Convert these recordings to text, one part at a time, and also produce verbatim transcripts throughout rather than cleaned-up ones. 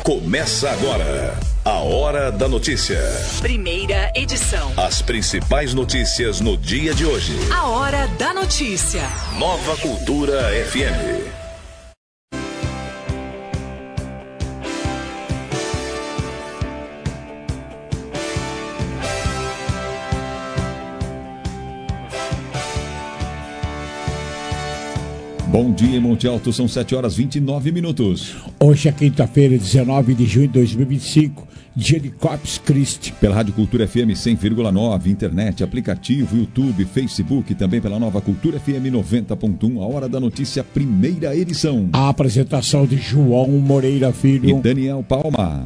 Começa agora a Hora da Notícia. Primeira edição. As principais notícias no dia de hoje. A Hora da Notícia. Nova Cultura F M. Bom dia, Monte Alto, são sete horas e vinte e nove minutos. Hoje é quinta-feira, dezenove de junho de dois mil e vinte e cinco, dia de Corpus Christi. Pela Rádio Cultura F M cem vírgula nove, internet, aplicativo, YouTube, Facebook, também pela Nova Cultura F M noventa ponto um, a Hora da Notícia, primeira edição. A apresentação de João Moreira Filho e Daniel Palma.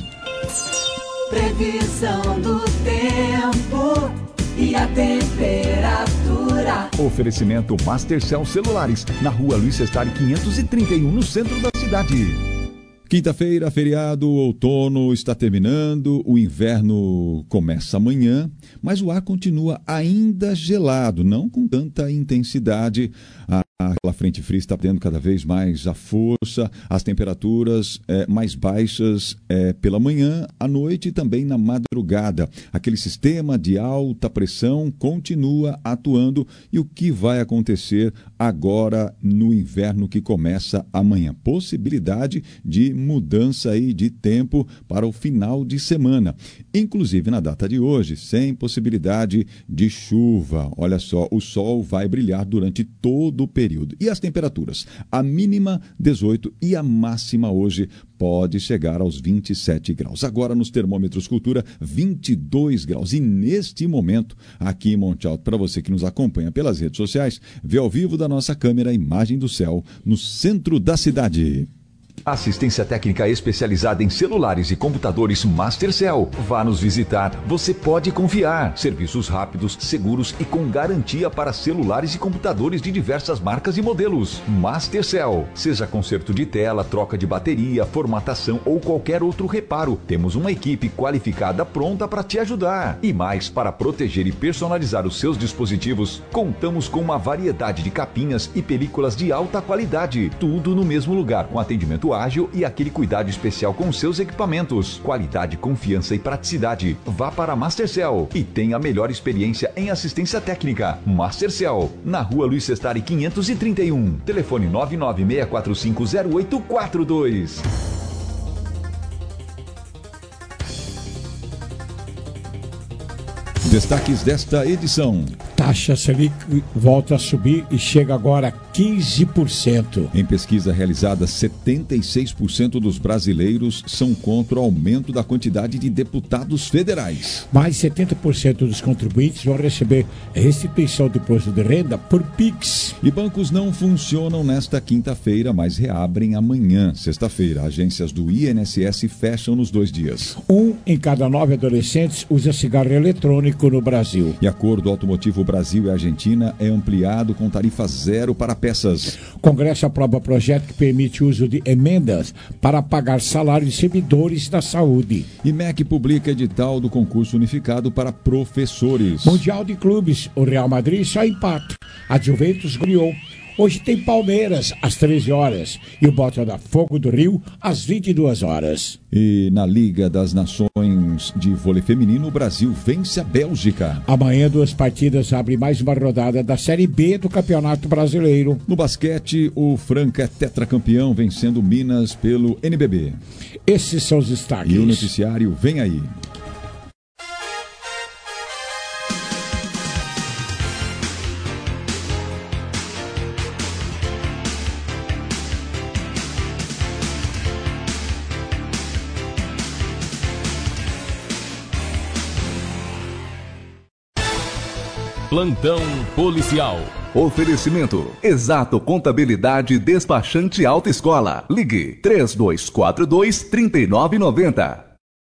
Previsão do tempo e a temperatura. Oferecimento Mastercell Celulares, na rua Luiz Sestari quinhentos e trinta e um, no centro da cidade. Quinta-feira, feriado, outono está terminando, o inverno começa amanhã, mas o ar continua ainda gelado, não com tanta intensidade. A Aquela frente fria está perdendo cada vez mais a força, as temperaturas é, mais baixas é, pela manhã, à noite e também na madrugada. Aquele sistema de alta pressão continua atuando e o que vai acontecer agora no inverno que começa amanhã? Possibilidade de mudança aí de tempo para o final de semana. Inclusive na data de hoje, sem possibilidade de chuva. Olha só, o sol vai brilhar durante todo o período. E as temperaturas? A mínima dezoito e a máxima hoje pode chegar aos vinte e sete graus. Agora nos termômetros Cultura, vinte e dois graus. E neste momento, aqui em Monte Alto, para você que nos acompanha pelas redes sociais, vê ao vivo da nossa câmera a imagem do céu no centro da cidade. Assistência técnica especializada em celulares e computadores Mastercell. Vá nos visitar, você pode confiar. Serviços rápidos, seguros e com garantia para celulares e computadores de diversas marcas e modelos. Mastercell. Seja conserto de tela, troca de bateria, formatação ou qualquer outro reparo, temos uma equipe qualificada pronta para te ajudar. E mais, para proteger e personalizar os seus dispositivos, contamos com uma variedade de capinhas e películas de alta qualidade. Tudo no mesmo lugar, com atendimento ágil e aquele cuidado especial com seus equipamentos. Qualidade, confiança e praticidade. Vá para Mastercell e tenha a melhor experiência em assistência técnica. Mastercell, na rua Luiz Sestari quinhentos e trinta e um. Telefone nove nove seis quatro cinco zero oito quatro dois. Destaques desta edição. Taxa Selic volta a subir e chega agora a quinze por cento. Em pesquisa realizada, setenta e seis por cento dos brasileiros são contra o aumento da quantidade de deputados federais. Mais setenta por cento dos contribuintes vão receber restituição do imposto de renda por Pix. E bancos não funcionam nesta quinta-feira, mas reabrem amanhã, sexta-feira. Agências do I N S S fecham nos dois dias. Um em cada nove adolescentes usa cigarro eletrônico no Brasil. E acordo automotivo Brasil e Argentina é ampliado com tarifa zero para peças. Congresso aprova projeto que permite o uso de emendas para pagar salário de servidores da saúde. E M E C publica edital do concurso unificado para professores. Mundial de Clubes, o Real Madrid só empata. A Juventus ganhou. Hoje tem Palmeiras às treze horas e o Botafogo do Rio às vinte e duas horas. E na Liga das Nações de Vôlei Feminino, o Brasil vence a Bélgica. Amanhã duas partidas abrem mais uma rodada da Série B do Campeonato Brasileiro. No basquete, o Franca é tetracampeão, vencendo Minas pelo N B B. Esses são os destaques. E o noticiário vem aí. Plantão policial. Oferecimento: Exato Contabilidade Despachante Autoescola. Ligue três dois quatro dois, três nove nove zero.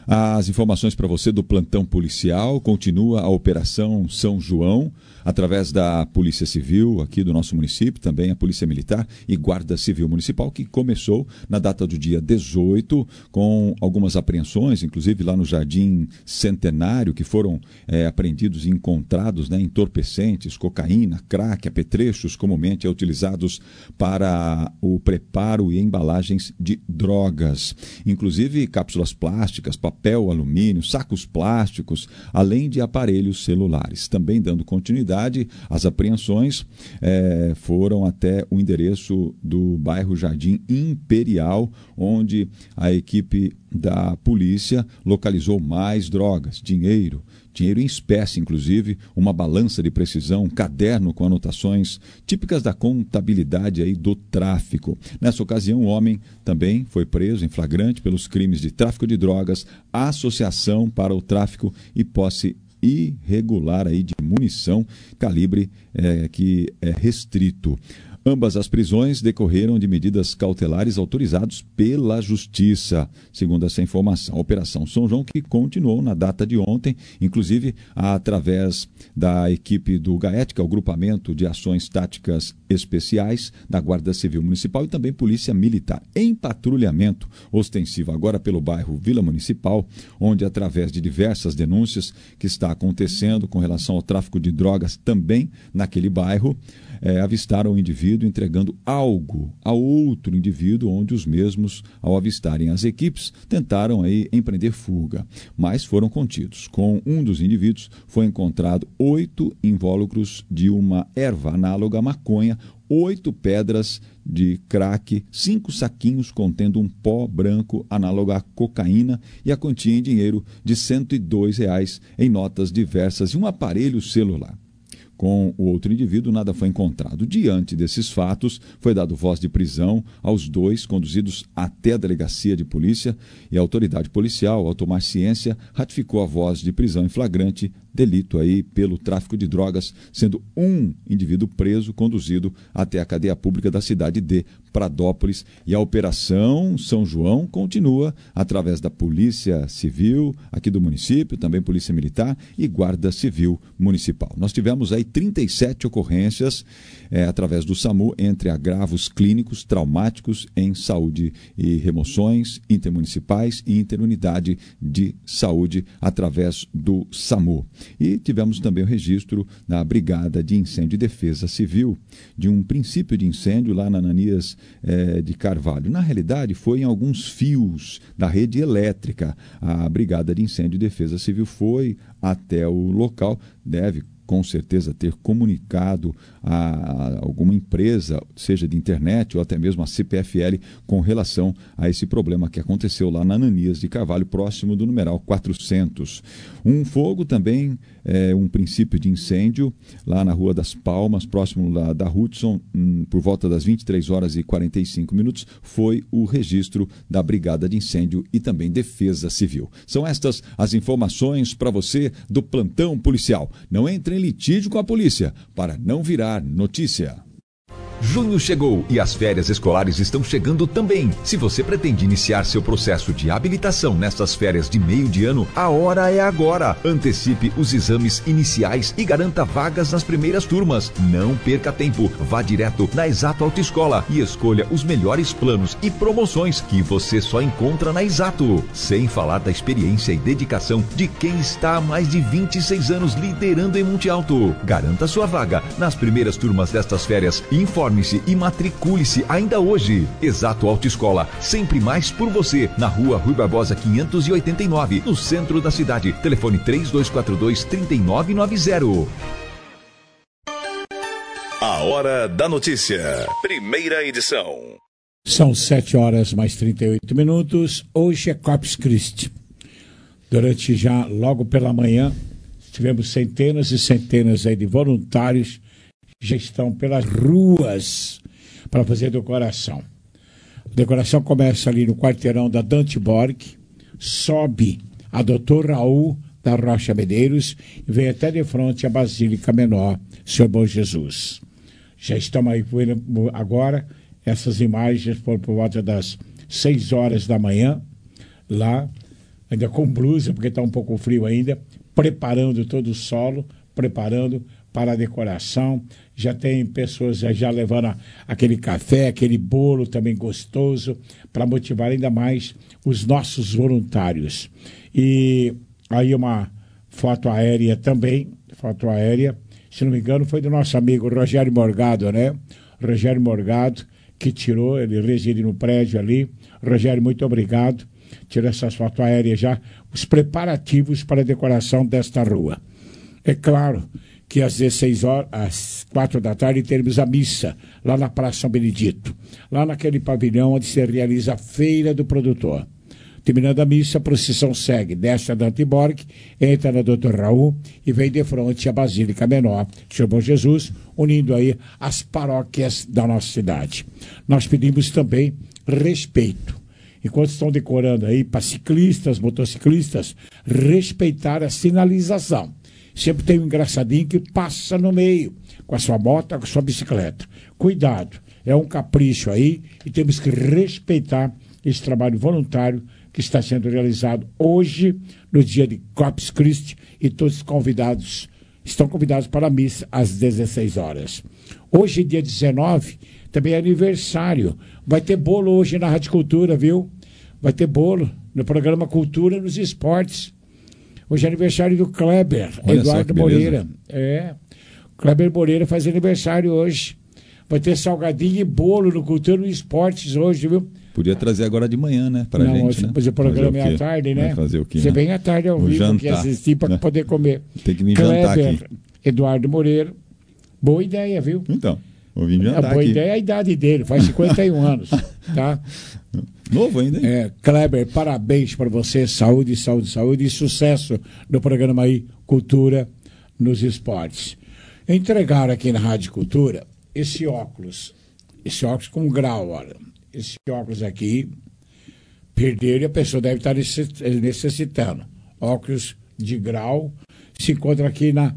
As informações para você do plantão policial. Continua a Operação São João, através da Polícia Civil aqui do nosso município, também a Polícia Militar e Guarda Civil Municipal, que começou na data do dia dezoito, com algumas apreensões, inclusive lá no Jardim Centenário, que foram é, apreendidos e encontrados, né, entorpecentes, cocaína, crack, apetrechos, comumente é utilizados para o preparo e embalagens de drogas. Inclusive cápsulas plásticas, papel, alumínio, sacos plásticos, além de aparelhos celulares. Também dando continuidade, as apreensões eh, foram até o endereço do bairro Jardim Imperial, onde a equipe da polícia localizou mais drogas, dinheiro, dinheiro em espécie, inclusive, uma balança de precisão, um caderno com anotações típicas da contabilidade aí do tráfico. Nessa ocasião, o homem também foi preso em flagrante pelos crimes de tráfico de drogas, associação para o tráfico e posse irregular aí de munição, calibre é, que é restrito. Ambas as prisões decorreram de medidas cautelares autorizadas pela Justiça, segundo essa informação. A Operação São João, que continuou na data de ontem, inclusive através da equipe do GAET, que é o Grupamento de Ações Táticas Especiais da Guarda Civil Municipal, e também Polícia Militar, em patrulhamento ostensivo agora pelo bairro Vila Municipal, onde através de diversas denúncias que está acontecendo com relação ao tráfico de drogas também naquele bairro, É, avistaram o indivíduo entregando algo a outro indivíduo, onde os mesmos, ao avistarem as equipes, tentaram aí empreender fuga, mas foram contidos. Com um dos indivíduos foi encontrado oito invólucros de uma erva análoga à maconha, oito pedras de crack, cinco saquinhos contendo um pó branco análogo à cocaína e a quantia em dinheiro de cento e dois reais em notas diversas e um aparelho celular. Com o outro indivíduo, nada foi encontrado. Diante desses fatos, foi dado voz de prisão aos dois, conduzidos até a delegacia de polícia, e a autoridade policial, ao tomar ciência, ratificou a voz de prisão em flagrante delito aí pelo tráfico de drogas, sendo um indivíduo preso, conduzido até a cadeia pública da cidade de Pradópolis. E a Operação São João continua através da Polícia Civil aqui do município, também Polícia Militar e Guarda Civil Municipal. Nós tivemos aí trinta e sete ocorrências é, através do SAMU entre agravos clínicos, traumáticos em saúde e remoções intermunicipais e interunidade de saúde através do SAMU. E tivemos também o registro na Brigada de Incêndio e Defesa Civil de um princípio de incêndio lá na Ananias eh, de Carvalho. Na realidade, foi em alguns fios da rede elétrica. A Brigada de Incêndio e Defesa Civil foi até o local, deve com certeza ter comunicado a alguma empresa, seja de internet ou até mesmo a C P F L, com relação a esse problema que aconteceu lá na Ananias de Carvalho, próximo do numeral quatrocentos. Um fogo também, é, um princípio de incêndio, lá na Rua das Palmas, próximo da, da Hudson, hum, por volta das vinte e três horas e quarenta e cinco minutos, foi o registro da Brigada de Incêndio e também Defesa Civil. São estas as informações para você do plantão policial. Não entre em litígio com a polícia, para não virar notícia. Junho chegou e as férias escolares estão chegando também. Se você pretende iniciar seu processo de habilitação nestas férias de meio de ano, a hora é agora. Antecipe os exames iniciais e garanta vagas nas primeiras turmas. Não perca tempo. Vá direto na Exato Autoescola e escolha os melhores planos e promoções que você só encontra na Exato. Sem falar da experiência e dedicação de quem está há mais de vinte e seis anos liderando em Monte Alto. Garanta sua vaga nas primeiras turmas destas férias. Informe Informe-se e matricule-se ainda hoje. Exato Autoescola, sempre mais por você. Na Rua Rui Barbosa quinhentos e oitenta e nove, no centro da cidade. Telefone três dois quatro dois, três nove nove zero. A Hora da Notícia. Primeira edição. São sete horas mais trinta e oito minutos. Hoje é Corpus Christi. Durante já, logo pela manhã, tivemos centenas e centenas aí de voluntários já estão pelas ruas para fazer decoração. A decoração começa ali no quarteirão da Dante Borg, sobe a doutor Raul da Rocha Medeiros e vem até de frente à Basílica Menor, Senhor Bom Jesus. Já estamos aí agora, essas imagens foram por volta das seis horas da manhã, lá ainda com blusa, porque está um pouco frio ainda, preparando todo o solo, preparando para a decoração. Já tem pessoas já, já levando a, aquele café, aquele bolo também gostoso, para motivar ainda mais os nossos voluntários. E aí uma foto aérea também, foto aérea, se não me engano, foi do nosso amigo Rogério Morgado, né? Rogério Morgado, que tirou, ele reside no prédio ali. Rogério, muito obrigado. Tirou essas fotos aéreas já, os preparativos para a decoração desta rua. É claro que às dezesseis horas, às quatro da tarde, teremos a missa, lá na Praça São Benedito, lá naquele pavilhão onde se realiza a Feira do Produtor. Terminando a missa, a procissão segue, desce a Dante Borg, entra na doutor Raul e vem de frente à Basílica Menor, Senhor Bom Jesus, unindo aí as paróquias da nossa cidade. Nós pedimos também respeito. Enquanto estão decorando aí para ciclistas, motociclistas, respeitar a sinalização. Sempre tem um engraçadinho que passa no meio, com a sua moto, com a sua bicicleta. Cuidado, é um capricho aí e temos que respeitar esse trabalho voluntário que está sendo realizado hoje, no dia de Corpus Christi, e todos os convidados estão convidados para a missa às dezesseis horas. Hoje, dia dezenove, também é aniversário. Vai ter bolo hoje na Rádio Cultura, viu? Vai ter bolo no programa Cultura nos Esportes. Hoje é aniversário do Kleber, Olha Eduardo Moreira. É, Kleber Moreira faz aniversário hoje. Vai ter salgadinho e bolo no Cultura nos Esportes hoje, viu? Podia trazer agora de manhã, né? Pra Não, gente, hoje, né? Mas o programa é à tarde, né? Vai fazer o quê? Você né? vem à tarde ao Vou vivo jantar, aqui assistir para né? poder comer. Tem que me jantar Kleber, aqui. Eduardo Moreira. Boa ideia, viu? Então, vou vir jantar A boa aqui. ideia é a idade dele, faz cinquenta e um anos, tá? Novo ainda, hein? É, Kleber, parabéns para você, saúde, saúde, saúde e sucesso no programa aí, Cultura nos Esportes. Entregaram aqui na Rádio Cultura esse óculos, esse óculos com grau, olha, esse óculos aqui, perderam e a pessoa deve estar necessitando. Óculos de grau, se encontra aqui na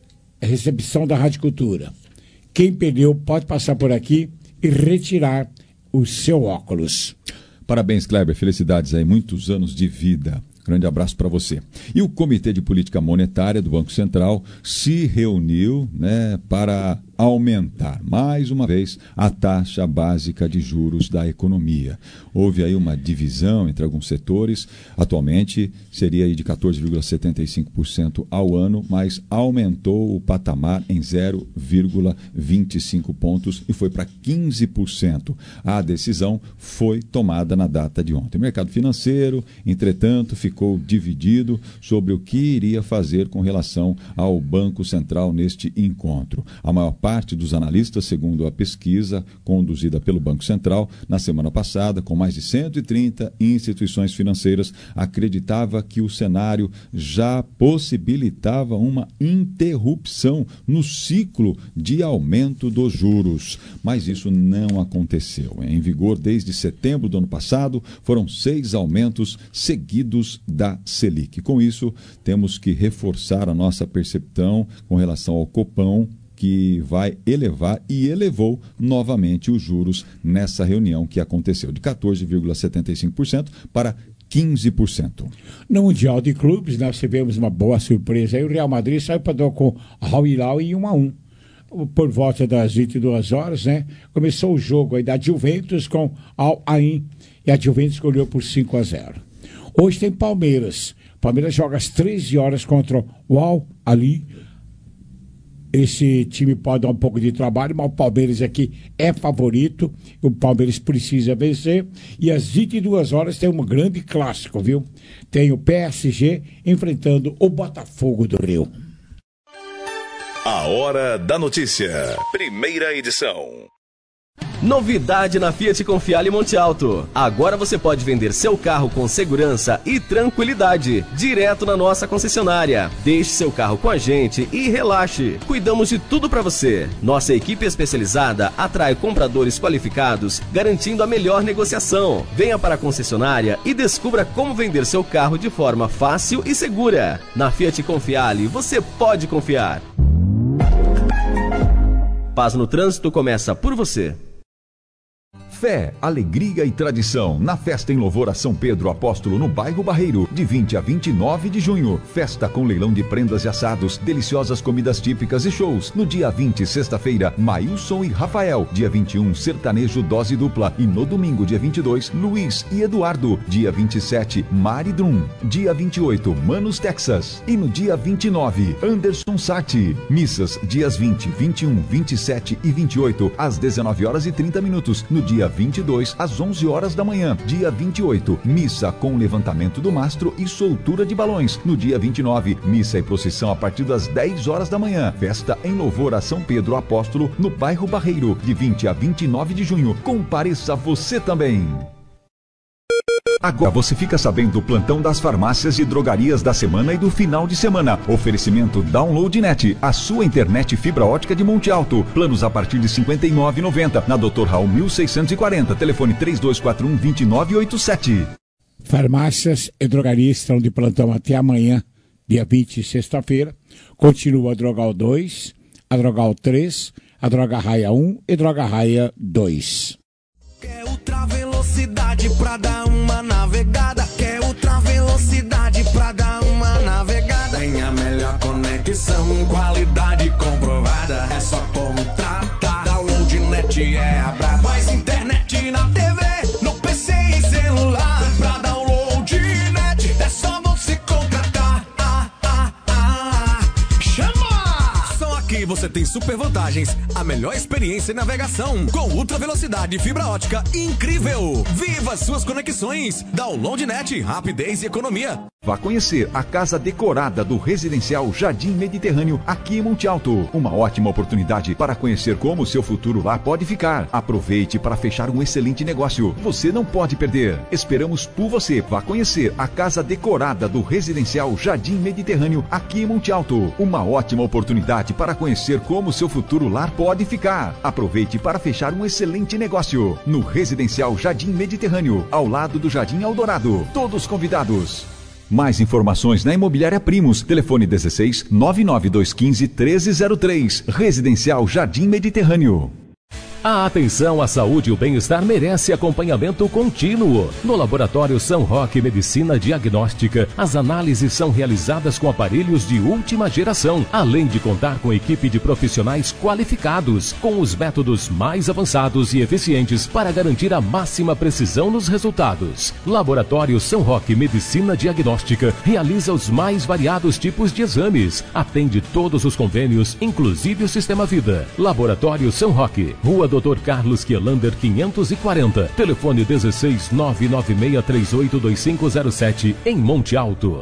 recepção da Rádio Cultura. Quem perdeu pode passar por aqui e retirar o seu óculos. Parabéns, Kleber. Felicidades aí. Muitos anos de vida. Grande abraço para você. E o Comitê de Política Monetária do Banco Central se reuniu, né, para aumentar mais uma vez a taxa básica de juros da economia. Houve aí uma divisão entre alguns setores. Atualmente seria aí de quatorze vírgula setenta e cinco por cento ao ano, mas aumentou o patamar em zero vírgula vinte e cinco pontos e foi para quinze por cento. A decisão foi tomada na data de ontem. O mercado financeiro, entretanto, ficou dividido sobre o que iria fazer com relação ao Banco Central neste encontro. A maior parte dos analistas, segundo a pesquisa conduzida pelo Banco Central na semana passada, com mais de cento e trinta instituições financeiras, acreditava que o cenário já possibilitava uma interrupção no ciclo de aumento dos juros. Mas isso não aconteceu. Em vigor desde setembro do ano passado, foram seis aumentos seguidos da Selic. Com isso, temos que reforçar a nossa percepção com relação ao Copom, que vai elevar e elevou novamente os juros nessa reunião que aconteceu de quatorze vírgula setenta e cinco por cento para quinze por cento. No Mundial de Clubes, nós tivemos uma boa surpresa. Aí o Real Madrid saiu para dar com Al Hilal em um a um. Por volta das vinte e duas horas, né? Começou o jogo aí da Juventus com Al Ain e a Juventus escolheu por cinco a zero. Hoje tem Palmeiras. Palmeiras joga às treze horas contra o Al Ali. Esse time pode dar um pouco de trabalho, mas o Palmeiras aqui é favorito. O Palmeiras precisa vencer. E às vinte e duas horas tem um grande clássico, viu? Tem o P S G enfrentando o Botafogo do Rio. A Hora da Notícia. Primeira edição. Novidade na Fiat Confiale Monte Alto. Agora você pode vender seu carro com segurança e tranquilidade, direto na nossa concessionária. Deixe seu carro com a gente e relaxe. Cuidamos de tudo para você. Nossa equipe especializada atrai compradores qualificados, garantindo a melhor negociação. Venha para a concessionária e descubra como vender seu carro de forma fácil e segura. Na Fiat Confiale, você pode confiar. Paz no Trânsito começa por você. Fé, alegria e tradição na festa em louvor a São Pedro Apóstolo no bairro Barreiro, de vinte a vinte e nove de junho. Festa com leilão de prendas e assados, deliciosas comidas típicas e shows. No dia vinte, sexta-feira, Maílson e Rafael. Dia vinte e um, sertanejo dose dupla. E no domingo, dia vinte e dois, Luiz e Eduardo. Dia vinte e sete, Mari Drum. Dia vinte e oito, Manos Texas. E no dia vinte e nove, Anderson Sati. Missas, dias vinte, vinte e um, vinte e sete e vinte e oito, às dezenove horas e trinta minutos. No dia vinte e dois, às onze horas da manhã. Dia vinte e oito, missa com levantamento do mastro e soltura de balões. No dia vinte e nove, missa e procissão a partir das dez horas da manhã. Festa em louvor a São Pedro Apóstolo no bairro Barreiro, de vinte a vinte e nove de junho. Compareça você também. Agora você fica sabendo do plantão das farmácias e drogarias da semana e do final de semana. Oferecimento Download Net, a sua internet fibra ótica de Monte Alto. Planos a partir de cinquenta e nove reais e noventa centavos. Na doutor Raul mil seiscentos e quarenta. Telefone três dois quatro um, dois nove oito sete. Farmácias e drogarias estão de plantão até amanhã, dia vinte, sexta-feira. Continua a Drogal dois, a Drogal três, a Droga Raia um e Droga Raia dois. Quer ultra velocidade pra dar uma navegada? Quer ultra velocidade pra dar uma navegada? Tem a melhor conexão, qualidade comprovada. É só contratar. Download Net é a braba. Mais internet na T V, no P C e celular. Pra Download Net é só você contratar. Ah, ah, ah. Chama! Só aqui você tem super vantagens. A melhor experiência em navegação com ultra velocidade e fibra ótica incrível. Viva suas conexões. Download Net, rapidez e economia. Vá conhecer a casa decorada do residencial Jardim Mediterrâneo aqui em Monte Alto. Uma ótima oportunidade para conhecer como o seu futuro lá pode ficar. Aproveite para fechar um excelente negócio. Você não pode perder. Esperamos por você. Vá conhecer a casa decorada do residencial Jardim Mediterrâneo aqui em Monte Alto. Uma ótima oportunidade para conhecer como o seu futuro lar pode ficar. Aproveite para fechar um excelente negócio. No residencial Jardim Mediterrâneo, ao lado do Jardim Eldorado. Todos convidados. Mais informações na Imobiliária Primos. Telefone dezesseis, nove nove dois um cinco, treze zero três. Residencial Jardim Mediterrâneo. A atenção à saúde e o bem-estar merece acompanhamento contínuo. No Laboratório São Roque Medicina Diagnóstica, as análises são realizadas com aparelhos de última geração, além de contar com equipe de profissionais qualificados, com os métodos mais avançados e eficientes para garantir a máxima precisão nos resultados. Laboratório São Roque Medicina Diagnóstica realiza os mais variados tipos de exames, atende todos os convênios, inclusive o Sistema Vida. Laboratório São Roque, Rua doutor Carlos Kielander quinhentos e quarenta, telefone dezesseis, nove nove seis três oito dois cinco zero sete, em Monte Alto.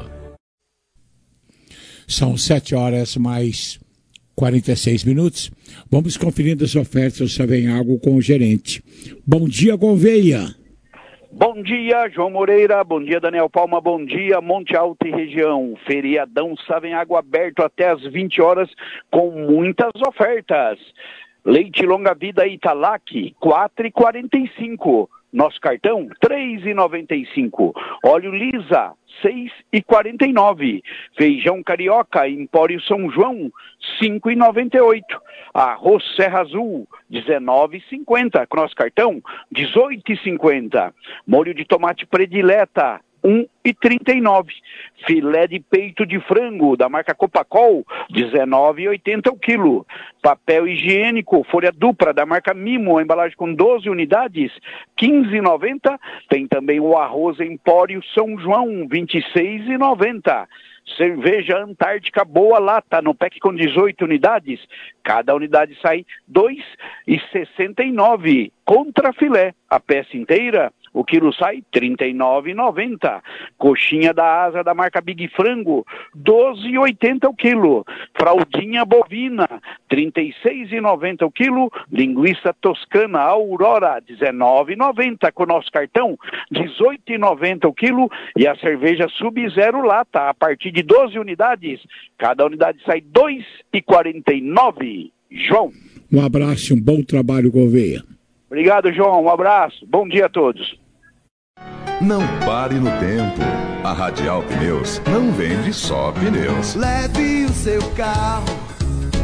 São sete horas mais quarenta e seis minutos. Vamos conferindo as ofertas do Savenhago com o gerente. Bom dia, Gouveia. Bom dia, João Moreira. Bom dia, Daniel Palma. Bom dia, Monte Alto e região. Feriadão Savenhago aberto até às vinte horas com muitas ofertas. Leite longa vida Italac, quatro reais e quarenta e cinco. Nosso cartão, três reais e noventa e cinco. Óleo Lisa, seis reais e quarenta e nove. Feijão carioca, Empório São João, cinco reais e noventa e oito. Arroz Serra Azul, dezenove reais e cinquenta. Com nosso cartão, dezoito reais e cinquenta. Molho de tomate predileta, um real e trinta e nove. Filé de peito de frango da marca Copacol, dezenove reais e oitenta o quilo. Papel higiênico, folha dupla da marca Mimo, embalagem com doze unidades, quinze reais e noventa. Tem também o arroz Empório São João, vinte e seis reais e noventa. Cerveja Antártica Boa Lata, no pack com dezoito unidades, cada unidade sai dois reais e sessenta e nove. Contra filé, a peça inteira, o quilo sai trinta e nove reais e noventa. Coxinha da asa da marca Big Frango, doze reais e oitenta o quilo. Fraldinha bovina, trinta e seis reais e noventa o quilo. Linguiça toscana Aurora, dezenove reais e noventa. Com o nosso cartão, dezoito reais e noventa o quilo. E a cerveja Sub-Zero Lata, a partir de doze unidades, cada unidade sai dois reais e quarenta e nove. João. Um abraço e um bom trabalho, Gouveia. Obrigado, João. Um abraço. Bom dia a todos. Não pare no tempo. A Radial Pneus não vende só pneus. Leve o seu carro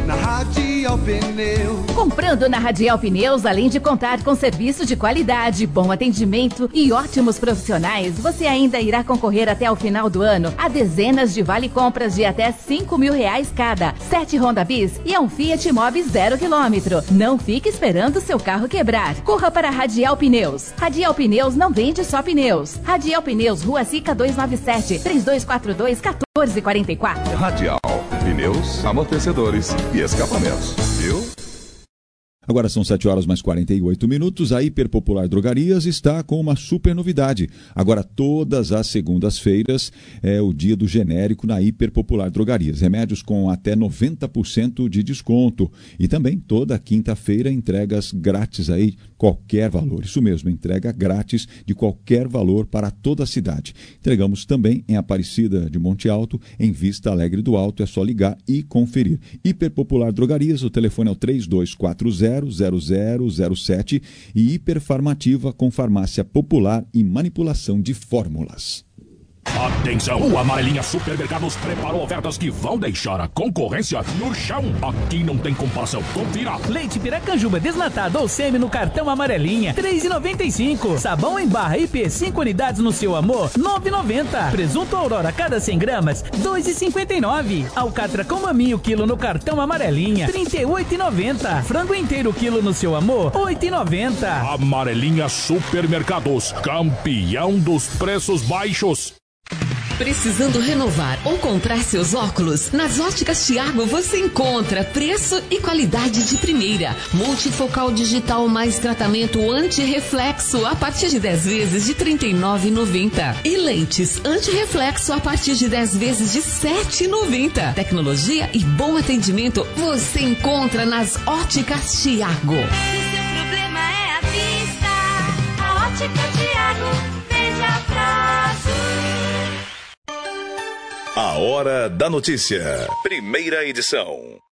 na Radial Pneus. Comprando na Radial Pneus, além de contar com serviço de qualidade, bom atendimento e ótimos profissionais, você ainda irá concorrer até o final do ano a dezenas de vale-compras de até cinco mil reais cada, sete Honda Bis e um Fiat Mobi zero quilômetro. Não fique esperando seu carro quebrar. Corra para a Radial Pneus. Radial Pneus não vende só pneus. Radial Pneus, Rua Sica duzentos e noventa e sete, três dois quatro dois, um quatro quatro quatro. Radial, pneus, amortecedores e escapamentos, viu? Agora são sete horas mais quarenta e oito minutos. A Hiperpopular Drogarias está com uma super novidade. Agora, todas as segundas-feiras é o dia do genérico na Hiperpopular Drogarias. Remédios com até noventa por cento de desconto. E também toda quinta-feira entregas grátis aí, qualquer valor. Isso mesmo, entrega grátis de qualquer valor para toda a cidade. Entregamos também em Aparecida de Monte Alto, em Vista Alegre do Alto. É só ligar e conferir. Hiperpopular Drogarias, o telefone é o três dois quatro zero, zero zero zero sete e Hiperfarmativa com farmácia popular e manipulação de fórmulas. Atenção, o Amarelinha Supermercados preparou ofertas que vão deixar a concorrência no chão. Aqui não tem comparação, confira. Leite Piracanjuba desnatado ou semi no cartão Amarelinha, três reais e noventa e cinco centavos. Sabão em barra I P, cinco unidades no seu amor, nove reais e noventa centavos. Presunto Aurora, cada cem gramas, dois reais e cinquenta e nove centavos. Alcatra com maminho, quilo no cartão Amarelinha, trinta e oito reais e noventa centavos. Frango inteiro, quilo no seu amor, oito reais e noventa centavos. Amarelinha Supermercados, campeão dos preços baixos. Precisando renovar ou comprar seus óculos? Nas Óticas Thiago você encontra preço e qualidade de primeira. Multifocal digital mais tratamento anti-reflexo a partir de dez vezes de trinta e nove reais e noventa centavos. E lentes anti-reflexo a partir de dez vezes de sete reais e noventa centavos. Tecnologia e bom atendimento você encontra nas Óticas Thiago. Se seu problema é a vista, a Ótica Thiago vende a prazo. A Hora da Notícia. Primeira edição.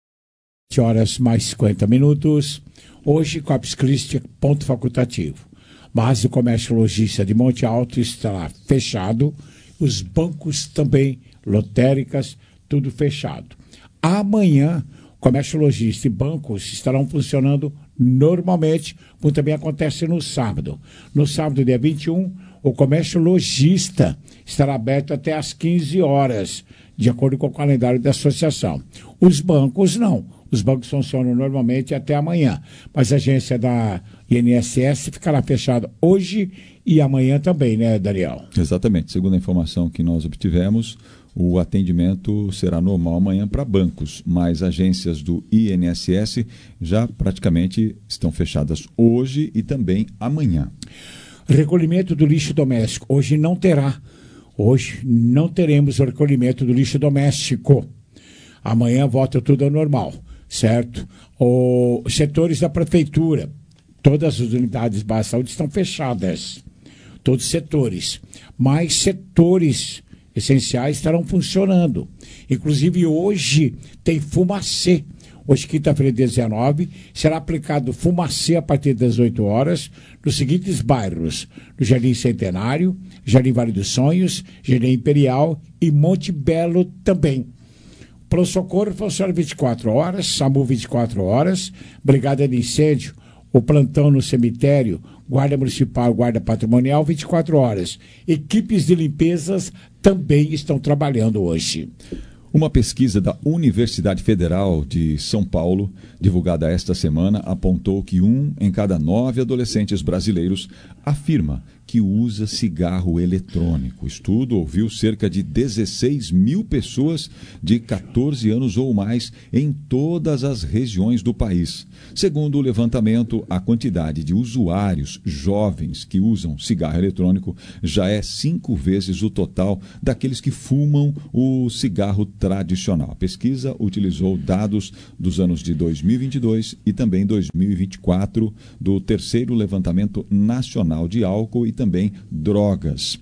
sete horas mais cinquenta minutos. Hoje, Corpus Christi, ponto facultativo. Base do Comércio Logística de Monte Alto estará fechado. Os bancos também, lotéricas, tudo fechado. Amanhã, Comércio Logística e bancos estarão funcionando normalmente, como também acontece no sábado. No sábado, dia vinte e um, o Comércio Logista estará aberto até às quinze horas, de acordo com o calendário da associação. Os bancos não. Os bancos funcionam normalmente até amanhã. Mas a agência da I N S S ficará fechada hoje e amanhã também, né, Daniel? Exatamente. Segundo a informação que nós obtivemos, o atendimento será normal amanhã para bancos, mas agências do I N S S já praticamente estão fechadas hoje e também amanhã. Recolhimento do lixo doméstico. Hoje não terá. Hoje não teremos o recolhimento do lixo doméstico. Amanhã volta tudo ao normal, certo? Os setores da prefeitura, todas as unidades básicas de saúde estão fechadas. Todos os setores. Mas setores essenciais estarão funcionando. Inclusive hoje tem fumacê. Hoje, quinta-feira, dezenove, será aplicado fumacê a partir das oito horas nos seguintes bairros: no Jardim Centenário, Jardim Vale dos Sonhos, Jardim Imperial e Monte Belo também. Pro Socorro funciona vinte e quatro horas, SAMU vinte e quatro horas, Brigada de Incêndio, o plantão no cemitério, Guarda Municipal, Guarda Patrimonial, vinte e quatro horas. Equipes de limpezas também estão trabalhando hoje. Uma pesquisa da Universidade Federal de São Paulo, divulgada esta semana, apontou que um em cada nove adolescentes brasileiros afirma que usa cigarro eletrônico. O estudo ouviu cerca de dezesseis mil pessoas de catorze anos ou mais em todas as regiões do país. Segundo o levantamento, a quantidade de usuários jovens que usam cigarro eletrônico já é cinco vezes o total daqueles que fumam o cigarro tradicional. A pesquisa utilizou dados dos anos de dois mil e vinte e dois e também dois mil e vinte e quatro do terceiro levantamento nacional de álcool e também drogas.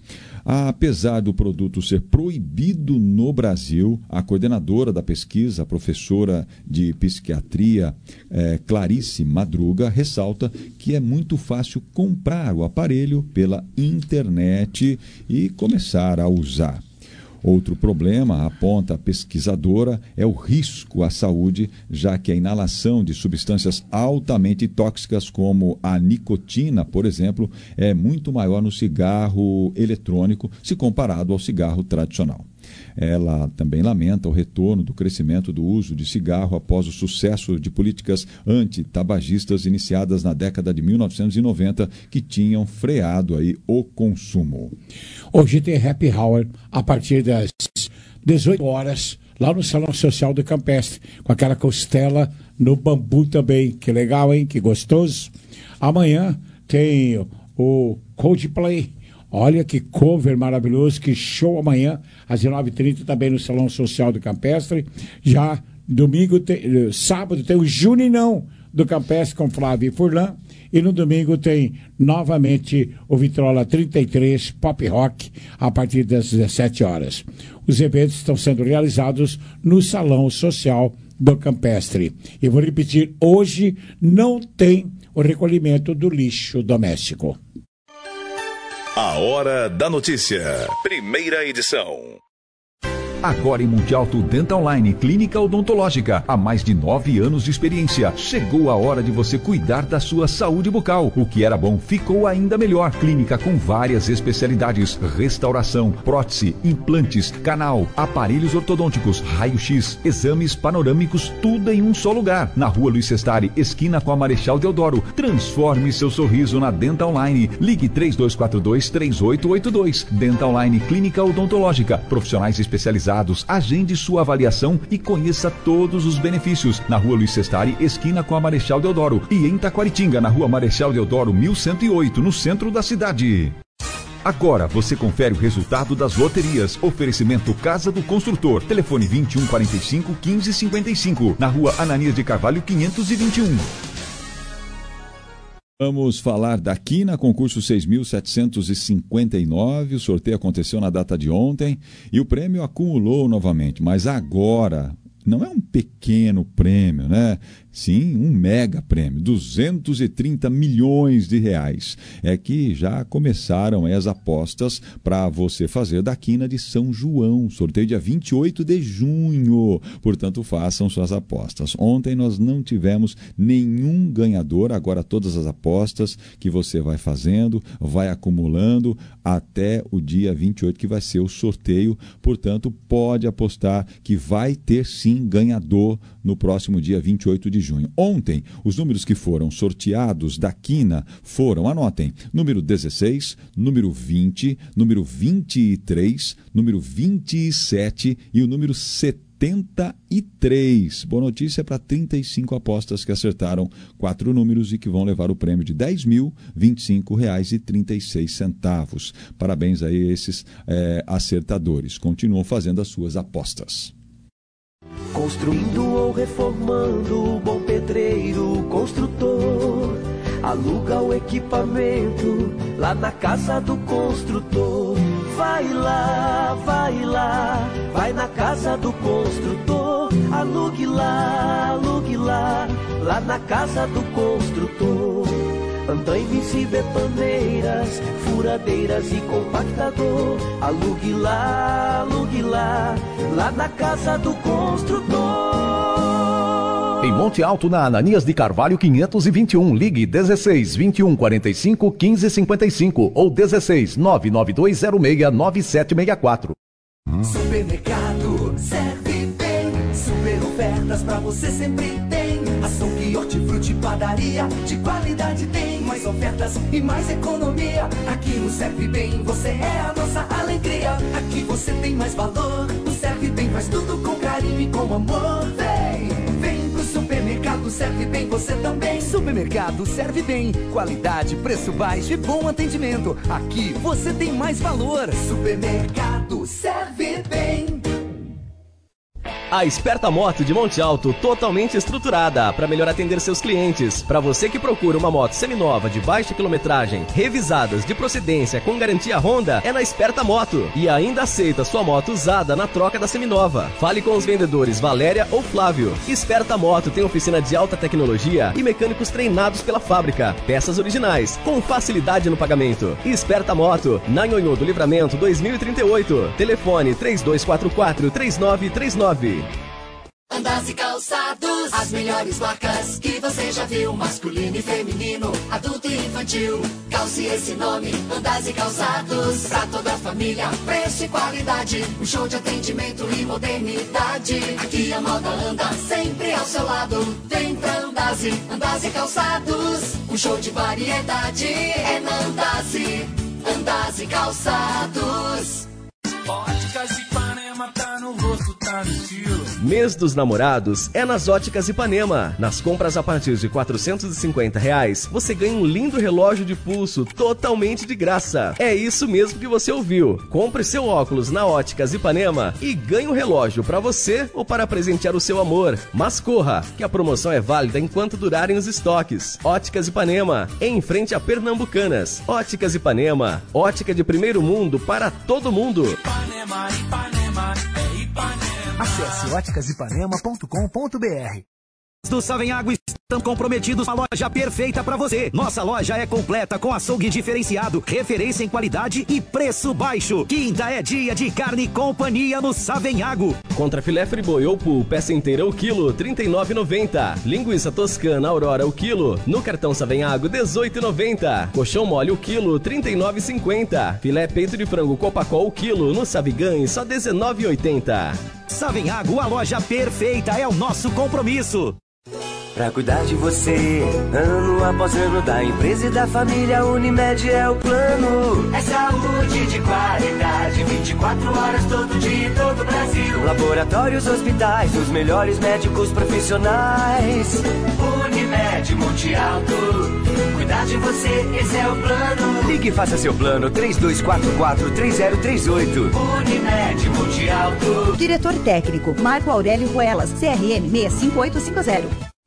Apesar do produto ser proibido no Brasil, a coordenadora da pesquisa, a professora de psiquiatria eh, Clarice Madruga, ressalta que é muito fácil comprar o aparelho pela internet e começar a usar. Outro problema, aponta a pesquisadora, é o risco à saúde, já que a inalação de substâncias altamente tóxicas como a nicotina, por exemplo, é muito maior no cigarro eletrônico se comparado ao cigarro tradicional. Ela também lamenta o retorno do crescimento do uso de cigarro após o sucesso de políticas antitabagistas iniciadas na década de mil novecentos e noventa, que tinham freado aí o consumo. Hoje tem Happy Hour a partir das dezoito horas, lá no Salão Social do Campestre, com aquela costela no bambu também. Que legal, hein? Que gostoso. Amanhã tem o Coldplay. Olha que cover maravilhoso, que show amanhã, às dezenove e trinta, também no Salão Social do Campestre. Já domingo, tem, sábado, tem o Juninão do Campestre com Flávio e Furlan. E no domingo tem novamente o Vitrola trinta e três Pop Rock, a partir das dezessete horas. Os eventos estão sendo realizados no Salão Social do Campestre. E vou repetir, hoje não tem o recolhimento do lixo doméstico. A Hora da Notícia. Primeira edição. Agora em Monte Alto Dental Line, clínica odontológica, há mais de nove anos de experiência. Chegou a hora de você cuidar da sua saúde bucal. O que era bom ficou ainda melhor. Clínica com várias especialidades: restauração, prótese, implantes, canal, aparelhos ortodônticos, raio-x, exames panorâmicos, tudo em um só lugar. Na Rua Luiz Sestari, esquina com a Marechal Deodoro. Transforme seu sorriso na Dental Line. Ligue três dois quatro dois, três oito oito dois. Dental Line Clínica Odontológica. Profissionais especializados. Agende sua avaliação e conheça todos os benefícios. Na Rua Luiz Sestari, esquina com a Marechal Deodoro. E em Taquaritinga, na Rua Marechal Deodoro, mil cento e oito, no centro da cidade. Agora você confere o resultado das loterias. Oferecimento Casa do Construtor. Telefone vinte e um, quarenta e cinco, quinze, cinquenta e cinco. Na Rua Ananias de Carvalho, quinhentos e vinte e um. Vamos falar da Quina, concurso seis mil setecentos e cinquenta e nove. O sorteio aconteceu na data de ontem e o prêmio acumulou novamente. Mas agora não é um pequeno prêmio, né? Sim, um mega prêmio, duzentos e trinta milhões de reais. É que já começaram as apostas para você fazer da Quina de São João, sorteio dia vinte e oito de junho. Portanto, façam suas apostas. Ontem nós não tivemos nenhum ganhador, agora todas as apostas que você vai fazendo, vai acumulando até o dia vinte e oito, que vai ser o sorteio. Portanto, pode apostar que vai ter sim ganhador no próximo dia vinte e oito de junho. Ontem, os números que foram sorteados da Quina foram, anotem, número dezesseis, número vinte, número vinte e três, número vinte e sete e o número setenta e três. Boa notícia para trinta e cinco apostas que acertaram quatro números e que vão levar o prêmio de dez mil e vinte e cinco reais e trinta e seis centavos. Parabéns a esses é, acertadores. Continuam fazendo as suas apostas. Construindo ou reformando, bom pedreiro, construtor, aluga o equipamento lá na Casa do Construtor. Vai lá, vai lá, vai na Casa do Construtor, alugue lá, alugue lá, lá na Casa do Construtor. Andaimes e betoneiras, furadeiras e compactador, alugue lá, alugue lá, lá na Casa do Construtor. Em Monte Alto, na Ananias de Carvalho, quinhentos e vinte e um, ligue dezesseis, vinte e um, quarenta e cinco, quinze, cinquenta e cinco ou dezesseis, nove nove dois zero seis, nove sete seis quatro. Supermercado serve bem, super ofertas pra você sempre tem. Açougue, hortifruti, padaria, de qualidade tem. Mais ofertas e mais economia. Aqui no Serve Bem, você é a nossa alegria. Aqui você tem mais valor. O Serve Bem faz tudo com carinho e com amor. Vem, vem pro supermercado Serve Bem, você também. Supermercado Serve Bem, qualidade, preço baixo e bom atendimento. Aqui você tem mais valor. Supermercado Serve Bem. A Esperta Moto de Monte Alto, totalmente estruturada para melhor atender seus clientes. Para você que procura uma moto seminova de baixa quilometragem, revisadas de procedência com garantia Honda, é na Esperta Moto. E ainda aceita sua moto usada na troca da seminova. Fale com os vendedores Valéria ou Flávio. Esperta Moto tem oficina de alta tecnologia e mecânicos treinados pela fábrica. Peças originais, com facilidade no pagamento. Esperta Moto, na Nhonhô do Livramento dois mil e trinta e oito. Telefone três dois quatro quatro, três nove três nove. Andas e calçados, as melhores marcas que você já viu, masculino e feminino, adulto e infantil. Calce esse nome, Andas e Calçados, pra toda a família, preço e qualidade, um show de atendimento e modernidade. Aqui a moda anda sempre ao seu lado, vem pra Andas, Andas e Calçados, um show de variedade é na Andas, Andas e Calçados. Óticas Ipanema, tá no rosto, tá no estilo. Mês dos Namorados é nas Óticas Ipanema. Nas compras a partir de quatrocentos e cinquenta reais, você ganha um lindo relógio de pulso totalmente de graça. É isso mesmo que você ouviu. Compre seu óculos na Óticas Ipanema e ganhe um relógio para você ou para presentear o seu amor. Mas corra, que a promoção é válida enquanto durarem os estoques. Óticas Ipanema, em frente a Pernambucanas. Óticas Ipanema, ótica de primeiro mundo para todo mundo. Ipanema, Ipanema, é Ipanema. Acesse óticas ipanema ponto com ponto b r. Do Savenhago estamos comprometidos com a loja perfeita para você. Nossa loja é completa com açougue diferenciado, referência em qualidade e preço baixo. Quinta é dia de carne e companhia no Savenhago. Contra filé friboi ou pool, peça inteira o quilo, trinta e nove reais e noventa centavos. Linguiça toscana Aurora o quilo, no cartão Savenhago, dezoito reais e noventa centavos. Colchão mole o quilo, trinta e nove reais e cinquenta centavos. Filé peito de frango Copacol o quilo, no Savigan, só dezenove reais e oitenta centavos. Savenhago, a loja perfeita, é o nosso compromisso. Pra cuidar de você, ano após ano, da empresa e da família, Unimed é o plano. É saúde de qualidade, vinte e quatro horas todo dia em todo o Brasil. Laboratórios, hospitais, os melhores médicos profissionais. Unimed Monte Alto, cuidar de você, esse é o plano. Ligue e faça seu plano, três dois quatro quatro, três zero três oito. Unimed Monte Alto. Diretor técnico, Marco Aurélio Ruelas, C R M seis cinco oito cinco zero.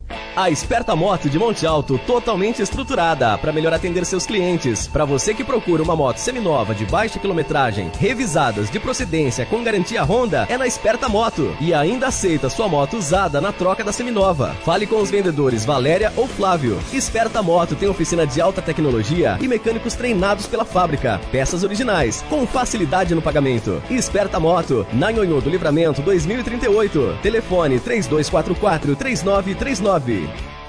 A Esperta Moto de Monte Alto, totalmente estruturada para melhor atender seus clientes. Para você que procura uma moto seminova de baixa quilometragem, revisadas de procedência com garantia Honda, é na Esperta Moto. E ainda aceita sua moto usada na troca da seminova. Fale com os vendedores Valéria ou Flávio. Esperta Moto tem oficina de alta tecnologia e mecânicos treinados pela fábrica. Peças originais, com facilidade no pagamento. Esperta Moto, na Nhonhô do Livramento dois mil e trinta e oito. Telefone três dois quatro quatro, três nove três nove.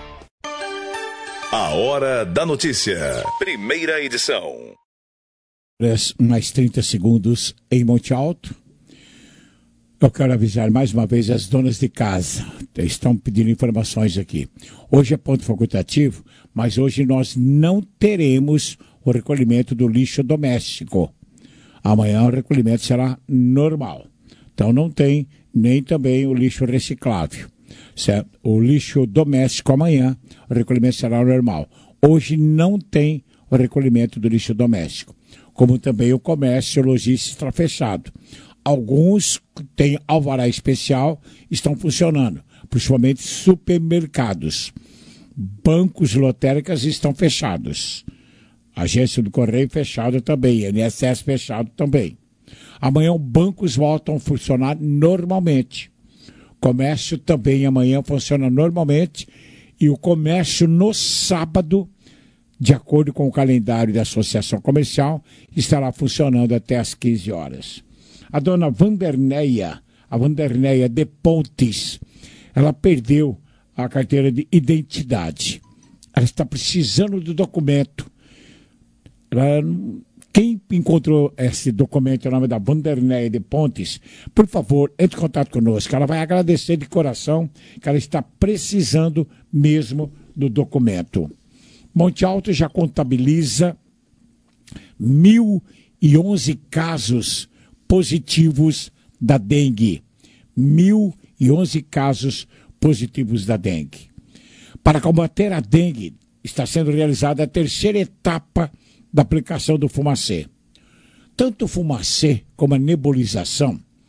A Hora da Notícia. Primeira edição. Mais trinta segundos em Monte Alto. Eu quero avisar mais uma vez as donas de casa. Estão pedindo informações aqui. Hoje é ponto facultativo, mas hoje nós não teremos o recolhimento do lixo doméstico. Amanhã o recolhimento será normal. Então não tem nem também o lixo reciclável. Certo? O lixo doméstico amanhã, o recolhimento será normal. Hoje não tem o recolhimento do lixo doméstico. Como também o comércio logístico está fechado. Alguns têm alvará especial, estão funcionando, principalmente supermercados. Bancos e lotéricas estão fechados. Agência do Correio fechada também, I N S S fechado também. Amanhã os bancos voltam a funcionar normalmente. Comércio também amanhã funciona normalmente e o comércio no sábado, de acordo com o calendário da Associação Comercial, estará funcionando até às quinze horas. A dona Vanderneia, a Vanderneia de Pontes, ela perdeu a carteira de identidade. Ela está precisando do documento. Ela... Quem encontrou esse documento em nome da Vanderneia de Pontes, por favor, entre em contato conosco. Ela vai agradecer de coração que ela está precisando mesmo do documento. Monte Alto já contabiliza mil e onze casos positivos da dengue. Mil e onze casos positivos da dengue. Para combater a dengue, está sendo realizada a terceira etapa da aplicação do fumacê. Tanto o fumacê como a nebulização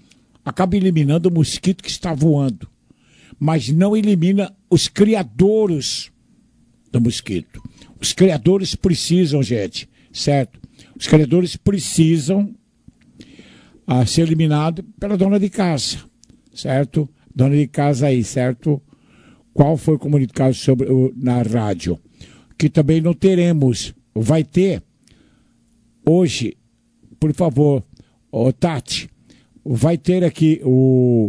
acaba eliminando o mosquito que está voando, mas não elimina os criadouros do mosquito. Os criadores precisam, gente, certo? Os criadores precisam ah, ser eliminados pela dona de casa, certo? Dona de casa aí, certo? Qual foi o comunicado sobre, o, na rádio? Que também não teremos, vai ter, hoje, por favor, ô, Tati, vai ter aqui o,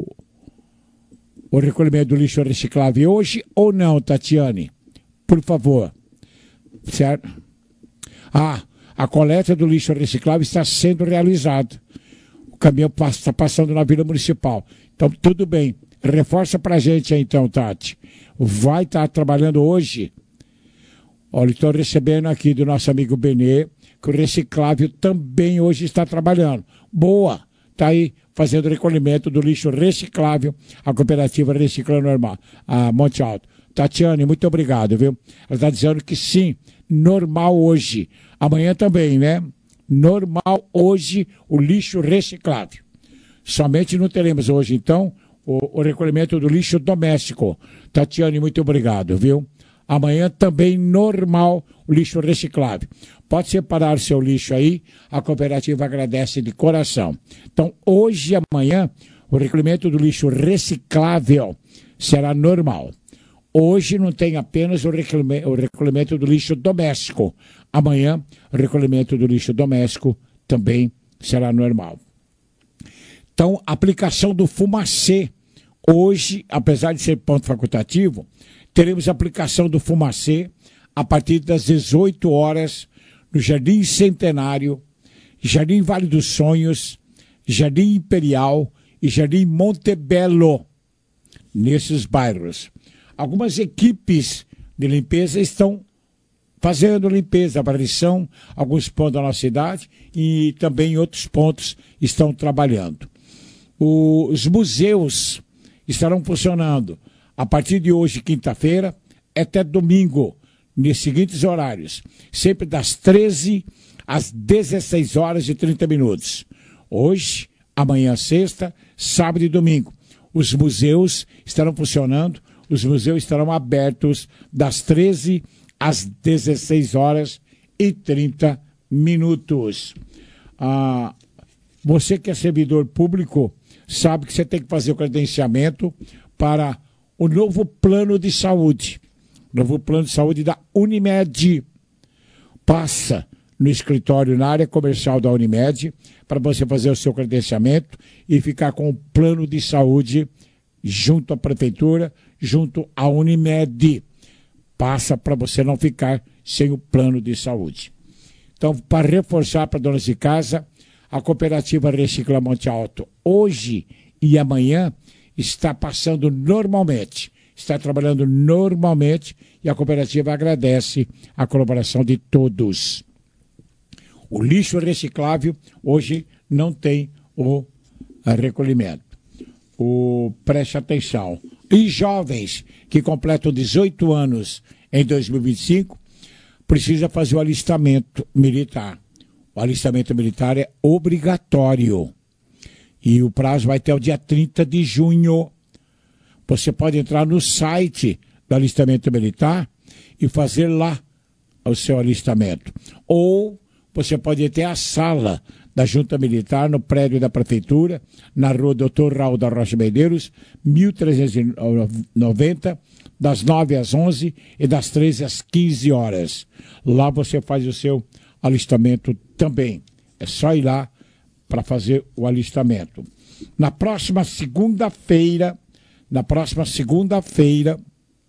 o recolhimento do lixo reciclável hoje ou não, Tatiane? Por favor. Certo? Ah, a coleta do lixo reciclável está sendo realizada. O caminhão está passando na Vila Municipal. Então, tudo bem. Reforça pra gente aí, então, Tati. Vai estar trabalhando hoje. Olha, estou recebendo aqui do nosso amigo Benê que o reciclável também hoje está trabalhando. Boa! Está aí fazendo recolhimento do lixo reciclável, a cooperativa Recicla Normal, a Monte Alto. Tatiane, muito obrigado, viu? Ela está dizendo que sim, normal hoje. Amanhã também, né? Normal hoje o lixo reciclável. Somente não teremos hoje, então, o, o recolhimento do lixo doméstico. Tatiane, muito obrigado, viu? Amanhã também normal o lixo reciclável. Pode separar seu lixo aí, a cooperativa agradece de coração. Então, hoje e amanhã, o recolhimento do lixo reciclável será normal. Hoje não tem apenas o recolhimento, o recolhimento do lixo doméstico. Amanhã, o recolhimento do lixo doméstico também será normal. Então, aplicação do fumacê. Hoje, apesar de ser ponto facultativo, teremos aplicação do fumacê a partir das dezoito horas no Jardim Centenário, Jardim Vale dos Sonhos, Jardim Imperial e Jardim Montebello, nesses bairros. Algumas equipes de limpeza estão fazendo limpeza, varrição, alguns pontos da nossa cidade e também em outros pontos estão trabalhando. Os museus estarão funcionando a partir de hoje, quinta-feira, até domingo, nos seguintes horários, sempre das treze às dezesseis horas e trinta minutos. Hoje, amanhã, sexta, sábado e domingo. Os museus estarão funcionando, os museus estarão abertos das treze às dezesseis horas e trinta minutos. Ah, você que é servidor público, sabe que você tem que fazer o credenciamento para o novo plano de saúde. Novo plano de saúde da Unimed. Passa no escritório, na área comercial da Unimed, para você fazer o seu credenciamento e ficar com o plano de saúde junto à prefeitura, junto à Unimed. Passa para você não ficar sem o plano de saúde. Então, para reforçar para donas de casa, a cooperativa Recicla Monte Alto, hoje e amanhã, está passando normalmente, está trabalhando normalmente e a cooperativa agradece a colaboração de todos. O lixo reciclável hoje não tem o recolhimento. O, preste atenção. E jovens que completam dezoito anos em dois mil e vinte e cinco precisa fazer o alistamento militar. O alistamento militar é obrigatório. E o prazo vai até o dia trinta de junho. Você pode entrar no site do alistamento militar e fazer lá o seu alistamento. Ou você pode ir até a sala da Junta Militar, no prédio da Prefeitura, na rua doutor Raul da Rocha Medeiros, mil trezentos e noventa, das nove às onze e das treze às quinze horas. Lá você faz o seu alistamento também. É só ir lá para fazer o alistamento. Na próxima segunda-feira, na próxima segunda-feira,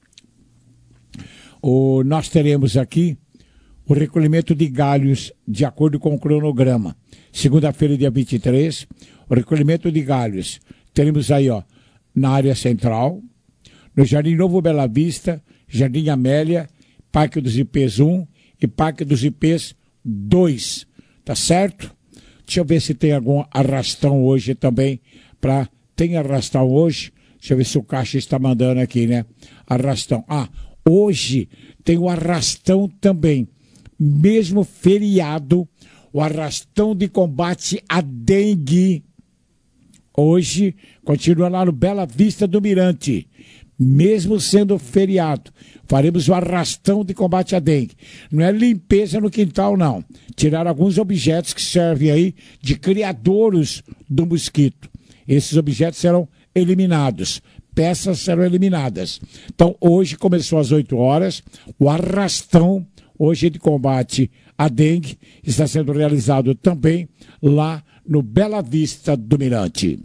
o, nós teremos aqui o recolhimento de galhos de acordo com o cronograma. Segunda-feira, dia vinte e três, o recolhimento de galhos. Teremos aí, ó, na área central, no Jardim Novo Bela Vista, Jardim Amélia, Parque dos Ipês um e Parque dos Ipês dois. Tá certo? Deixa eu ver se tem algum arrastão hoje também. Pra... Tem arrastão hoje? Deixa eu ver se o caixa está mandando aqui, né? Arrastão. Ah, hoje tem o arrastão também. Mesmo feriado, o arrastão de combate à dengue. Hoje, continua lá no Bela Vista do Mirante. Mesmo sendo feriado, faremos o arrastão de combate à dengue. Não é limpeza no quintal, não. Tirar alguns objetos que servem aí de criadouros do mosquito. Esses objetos serão eliminados. Peças serão eliminadas. Então, hoje começou às oito horas, o arrastão, hoje de combate à dengue, está sendo realizado também lá no Bela Vista do Mirante.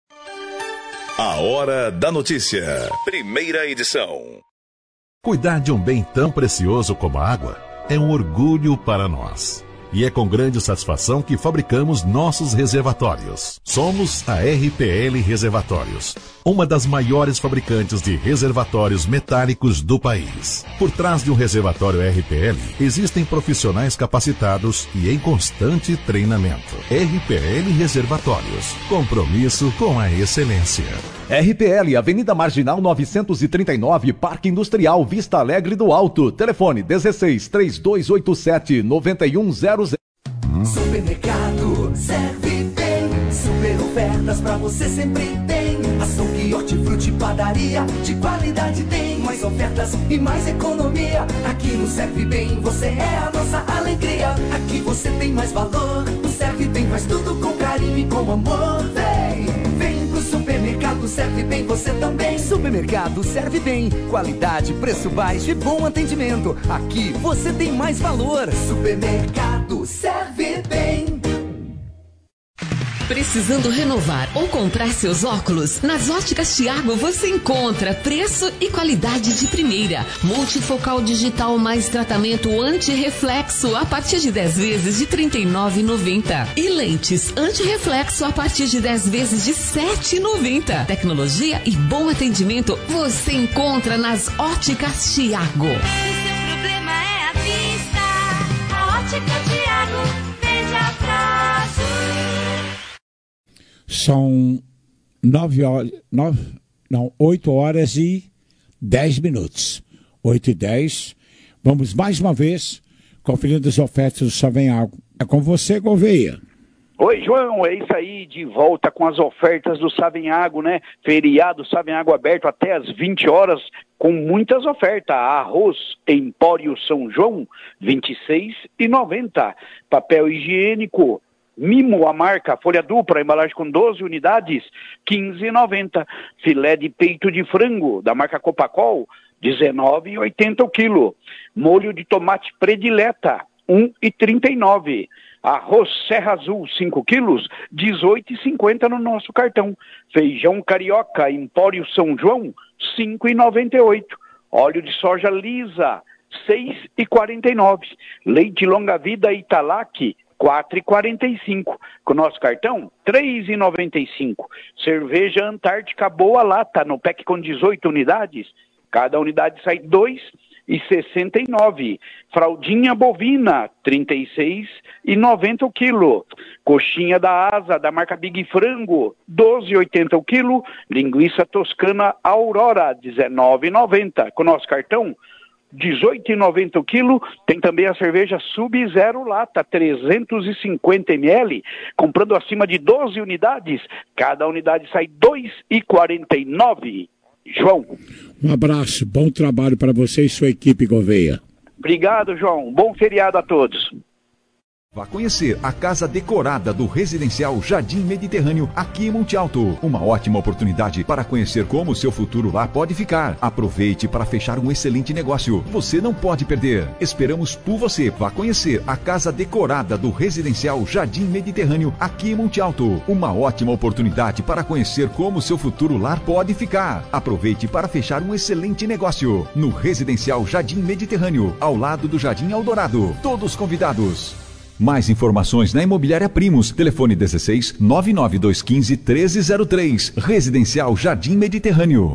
A Hora da Notícia. Primeira edição. Cuidar de um bem tão precioso como a água é um orgulho para nós. E é com grande satisfação que fabricamos nossos reservatórios. Somos a R P L Reservatórios, uma das maiores fabricantes de reservatórios metálicos do país. Por trás de um reservatório R P L, existem profissionais capacitados e em constante treinamento. R P L Reservatórios, compromisso com a excelência. R P L, Avenida Marginal novecentos e trinta e nove, Parque Industrial Vista Alegre do Alto. Telefone dezesseis, três dois oito sete, nove um zero zero. Supermercado serve bem, super ofertas pra você sempre tem. Açougue, hortifruti, padaria, de qualidade tem. Mais ofertas e mais economia. Aqui no Serve Bem você é a nossa alegria. Aqui você tem mais valor. No Serve Bem faz tudo com carinho e com amor. Vem, vem pro supermercado Serve Bem você também. Supermercado Serve Bem, qualidade, preço baixo e bom atendimento. Aqui você tem mais valor. Supermercado Serve Bem. Precisando renovar ou comprar seus óculos? Nas Óticas Thiago você encontra preço e qualidade de primeira. Multifocal digital mais tratamento anti-reflexo a partir de dez vezes de trinta e nove reais e noventa centavos. E lentes anti-reflexo a partir de dez vezes de sete reais e noventa centavos. Tecnologia e bom atendimento você encontra nas Óticas Thiago. Se seu problema é a vista, a Ótica Thiago vende a prazo. São nove horas, nove, não, oito horas e dez minutos. Oito e dez. Vamos mais uma vez conferindo as ofertas do Savenhago. É com você, Gouveia. Oi, João, é isso aí, de volta com as ofertas do Savenhago, né? Feriado Savenhago aberto até às vinte horas, com muitas ofertas. Arroz Empório São João, vinte e seis reais e noventa centavos. Papel higiênico Mimo, a marca, folha dupla, embalagem com doze unidades, quinze reais e noventa centavos. Filé de peito de frango, da marca Copacol, dezenove reais e oitenta centavos o quilo. Molho de tomate predileta, um real e trinta e nove centavos. Arroz Serra Azul, cinco quilos, dezoito reais e cinquenta centavos no nosso cartão. Feijão carioca, Empório São João, cinco reais e noventa e oito centavos. Óleo de soja lisa, seis reais e quarenta e nove centavos. Leite longa vida Italac, quatro reais e quarenta e cinco centavos. Com o nosso cartão, três reais e noventa e cinco centavos. Cerveja Antártica Boa Lata, no pack com dezoito unidades. Cada unidade sai dois reais e sessenta e nove centavos. Fraldinha bovina, trinta e seis reais e noventa centavos o quilo. Coxinha da Asa, da marca Big Frango, doze reais e oitenta centavos o quilo. Linguiça toscana Aurora, dezenove reais e noventa centavos. Com o nosso cartão, dezoito reais e noventa centavos o quilo. Tem também a cerveja Sub-Zero Lata, trezentos e cinquenta mililitros, comprando acima de doze unidades, cada unidade sai dois reais e quarenta e nove centavos. João. Um abraço, bom trabalho para você e sua equipe, Gouveia. Obrigado, João. Bom feriado a todos. Vá conhecer a casa decorada do Residencial Jardim Mediterrâneo aqui em Monte Alto. Uma ótima oportunidade para conhecer como o seu futuro lá pode ficar. Aproveite para fechar um excelente negócio. Você não pode perder. Esperamos por você. Vá conhecer a casa decorada do Residencial Jardim Mediterrâneo aqui em Monte Alto. Uma ótima oportunidade para conhecer como o seu futuro lar pode ficar. Aproveite para fechar um excelente negócio no Residencial Jardim Mediterrâneo, ao lado do Jardim Eldorado. Todos convidados. Mais informações na Imobiliária Primos. Telefone dezesseis, nove nove dois um cinco, treze zero três. Residencial Jardim Mediterrâneo.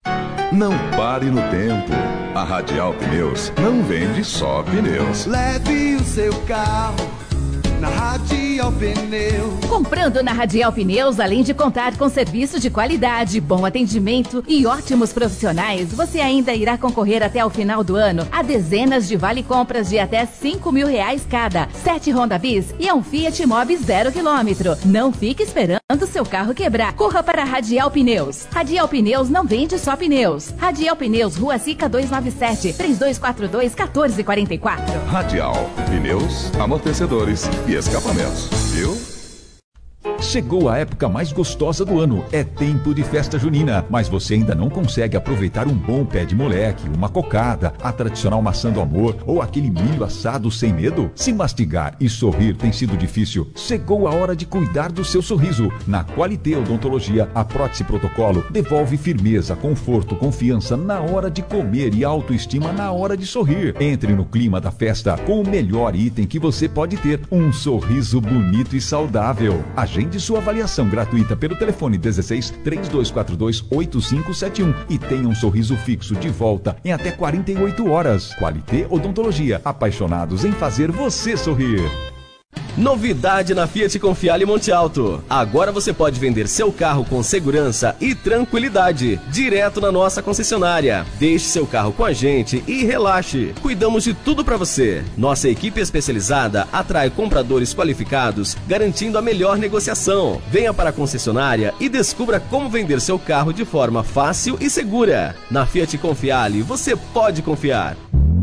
Não pare no tempo. A Radial Pneus não vende só pneus. Leve o seu carro na Radial Radial Pneus. Comprando na Radial Pneus, além de contar com serviço de qualidade, bom atendimento e ótimos profissionais, você ainda irá concorrer até o final do ano a dezenas de vale-compras de até cinco mil reais cada, sete Honda Bis e um Fiat Mobi zero quilômetro. Não fique esperando seu carro quebrar. Corra para a Radial Pneus. Radial Pneus não vende só pneus. Radial Pneus, Rua Sica duzentos e noventa e sete, três dois quatro dois, um quatro quatro quatro. Radial, pneus, amortecedores e escapamentos, viu? Chegou a época mais gostosa do ano, é tempo de festa junina, mas você ainda não consegue aproveitar um bom pé de moleque, uma cocada, a tradicional maçã do amor ou aquele milho assado sem medo? Se mastigar e sorrir tem sido difícil, chegou a hora de cuidar do seu sorriso. Na Qualité Odontologia, a prótese protocolo devolve firmeza, conforto, confiança na hora de comer e autoestima na hora de sorrir. Entre no clima da festa com o melhor item que você pode ter, um sorriso bonito e saudável. Agende sua avaliação gratuita pelo telefone dezesseis, três dois quatro dois, oito cinco sete um e tenha um sorriso fixo de volta em até quarenta e oito horas. Qualité Odontologia, apaixonados em fazer você sorrir. Novidade na Fiat Confiale Monte Alto. Agora você pode vender seu carro com segurança e tranquilidade, direto na nossa concessionária. Deixe seu carro com a gente e relaxe. Cuidamos de tudo para você. Nossa equipe especializada atrai compradores qualificados, garantindo a melhor negociação. Venha para a concessionária e descubra como vender seu carro de forma fácil e segura. Na Fiat Confiale, você pode confiar.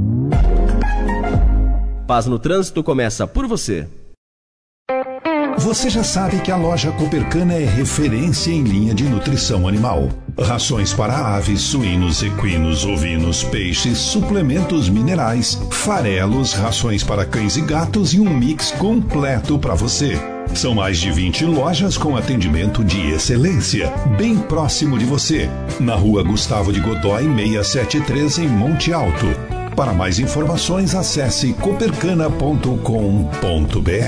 Paz no Trânsito começa por você. Você já sabe que a loja Copercana é referência em linha de nutrição animal. Rações para aves, suínos, equinos, ovinos, peixes, suplementos minerais, farelos, rações para cães e gatos e um mix completo para você. São mais de vinte lojas com atendimento de excelência, bem próximo de você. Na rua Gustavo de Godói, seiscentos e setenta e três, em Monte Alto. Para mais informações, acesse copercana ponto com ponto br.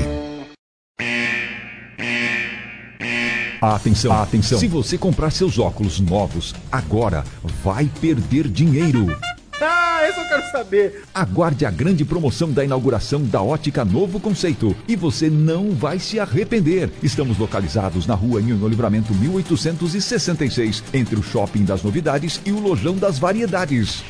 Atenção, atenção. Se você comprar seus óculos novos, agora vai perder dinheiro. Ah, isso eu quero saber. Aguarde a grande promoção da inauguração da Ótica Novo Conceito e você não vai se arrepender. Estamos localizados na rua Nino Livramento mil oitocentos e sessenta e seis, entre o Shopping das Novidades e o Lojão das Variedades.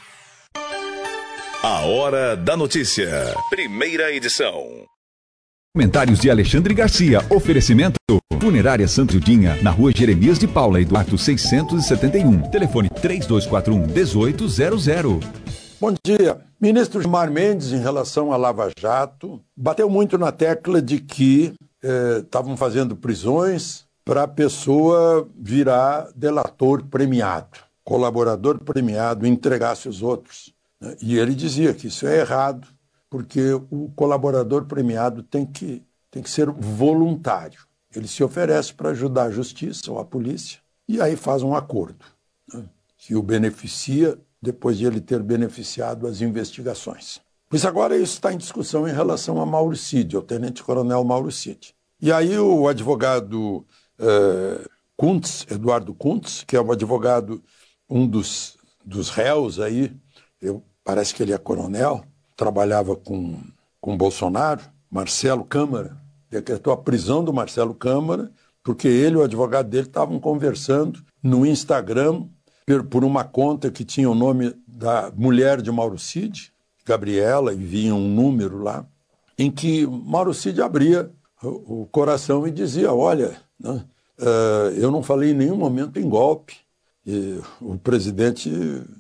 A Hora da Notícia, primeira edição. Comentários de Alexandre Garcia. Oferecimento Funerária Santildinha, na rua Jeremias de Paula, Eduardo seiscentos e setenta e um. Telefone três dois quatro um, um oito zero zero. Bom dia. Ministro Gilmar Mendes, em relação à Lava Jato, bateu muito na tecla de que estavam eh, fazendo prisões para a pessoa virar delator premiado, colaborador premiado, entregasse os outros. E ele dizia que isso é errado, porque o colaborador premiado tem que, tem que ser voluntário. Ele se oferece para ajudar a justiça ou a polícia e aí faz um acordo, né, que o beneficia depois de ele ter beneficiado as investigações. Pois agora isso está em discussão em relação a Mauro Cid, ao tenente-coronel Mauro Cid. E aí o advogado eh, Kuntz, Eduardo Kuntz, que é um advogado, um dos, dos réus aí, eu, parece que ele é coronel, trabalhava com, com Bolsonaro, Marcelo Câmara, decretou a prisão do Marcelo Câmara, porque ele e o advogado dele estavam conversando no Instagram por uma conta que tinha o nome da mulher de Mauro Cid, Gabriela, e vinha um número lá, em que Mauro Cid abria o, o coração e dizia, olha, né, uh, eu não falei em nenhum momento em golpe, e o presidente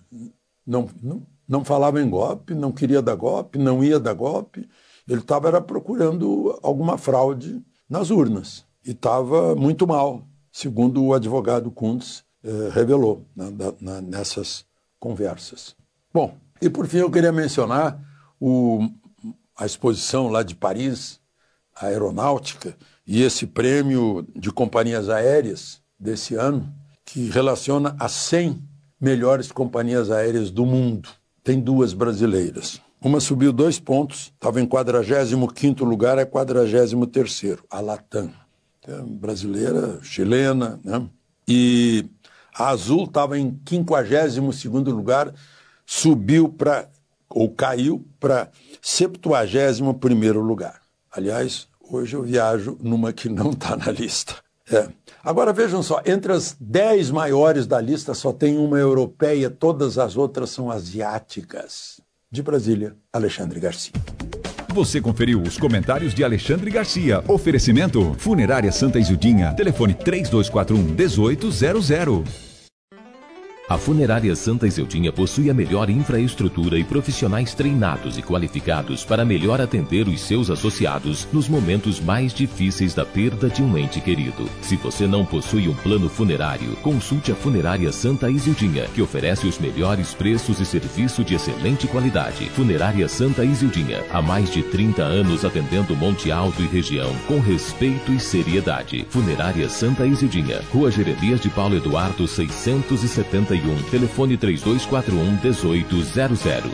não, não, não falava em golpe, não queria dar golpe, não ia dar golpe, ele estava procurando alguma fraude nas urnas e estava muito mal, segundo o advogado Kuntz eh, revelou na, na, nessas conversas. Bom, e por fim eu queria mencionar o, a exposição lá de Paris, a aeronáutica, e esse prêmio de companhias aéreas desse ano, que relaciona as cem melhores companhias aéreas do mundo. Tem duas brasileiras. Uma subiu dois pontos, estava em quadragésimo quinto lugar, é quadragésimo terceiro, a Latam. É brasileira, chilena, né? E a Azul estava em quinquagésimo segundo lugar, subiu para, ou caiu para septuagésimo primeiro lugar. Aliás, Hoje eu viajo numa que não está na lista. É. Agora vejam só, entre as dez maiores da lista só tem uma europeia, todas as outras são asiáticas. De Brasília, Alexandre Garcia. Você conferiu os comentários de Alexandre Garcia. Oferecimento Funerária Santa Isildinha. Telefone três dois quatro um, um oito zero zero. A Funerária Santa Isildinha possui a melhor infraestrutura e profissionais treinados e qualificados para melhor atender os seus associados nos momentos mais difíceis da perda de um ente querido. Se você não possui um plano funerário, consulte a Funerária Santa Isildinha, que oferece os melhores preços e serviço de excelente qualidade. Funerária Santa Isildinha, há mais de trinta anos atendendo Monte Alto e região com respeito e seriedade. Funerária Santa Isildinha, Rua Jeremias de Paulo Eduardo seiscentos e setenta e um, telefone três dois quatro um, um oito zero zero.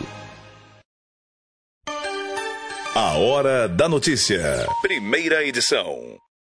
A Hora da Notícia, primeira edição.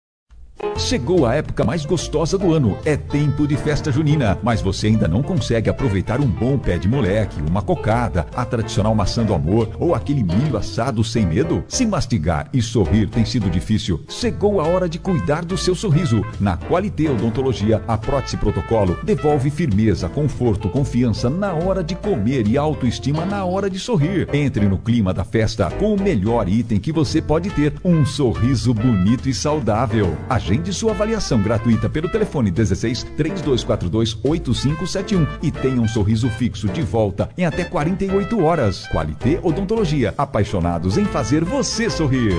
Chegou a época mais gostosa do ano, é tempo de festa junina, mas você ainda não consegue aproveitar um bom pé de moleque, uma cocada, a tradicional maçã do amor ou aquele milho assado sem medo? Se mastigar e sorrir tem sido difícil, chegou a hora de cuidar do seu sorriso. Na Qualité Odontologia, a prótese protocolo devolve firmeza, conforto, confiança na hora de comer e autoestima na hora de sorrir. Entre no clima da festa com o melhor item que você pode ter, um sorriso bonito e saudável. Agende sua avaliação gratuita pelo telefone dezesseis, três dois quatro dois, oito cinco sete um e tenha um sorriso fixo de volta em até quarenta e oito horas. Qualité Odontologia, apaixonados em fazer você sorrir.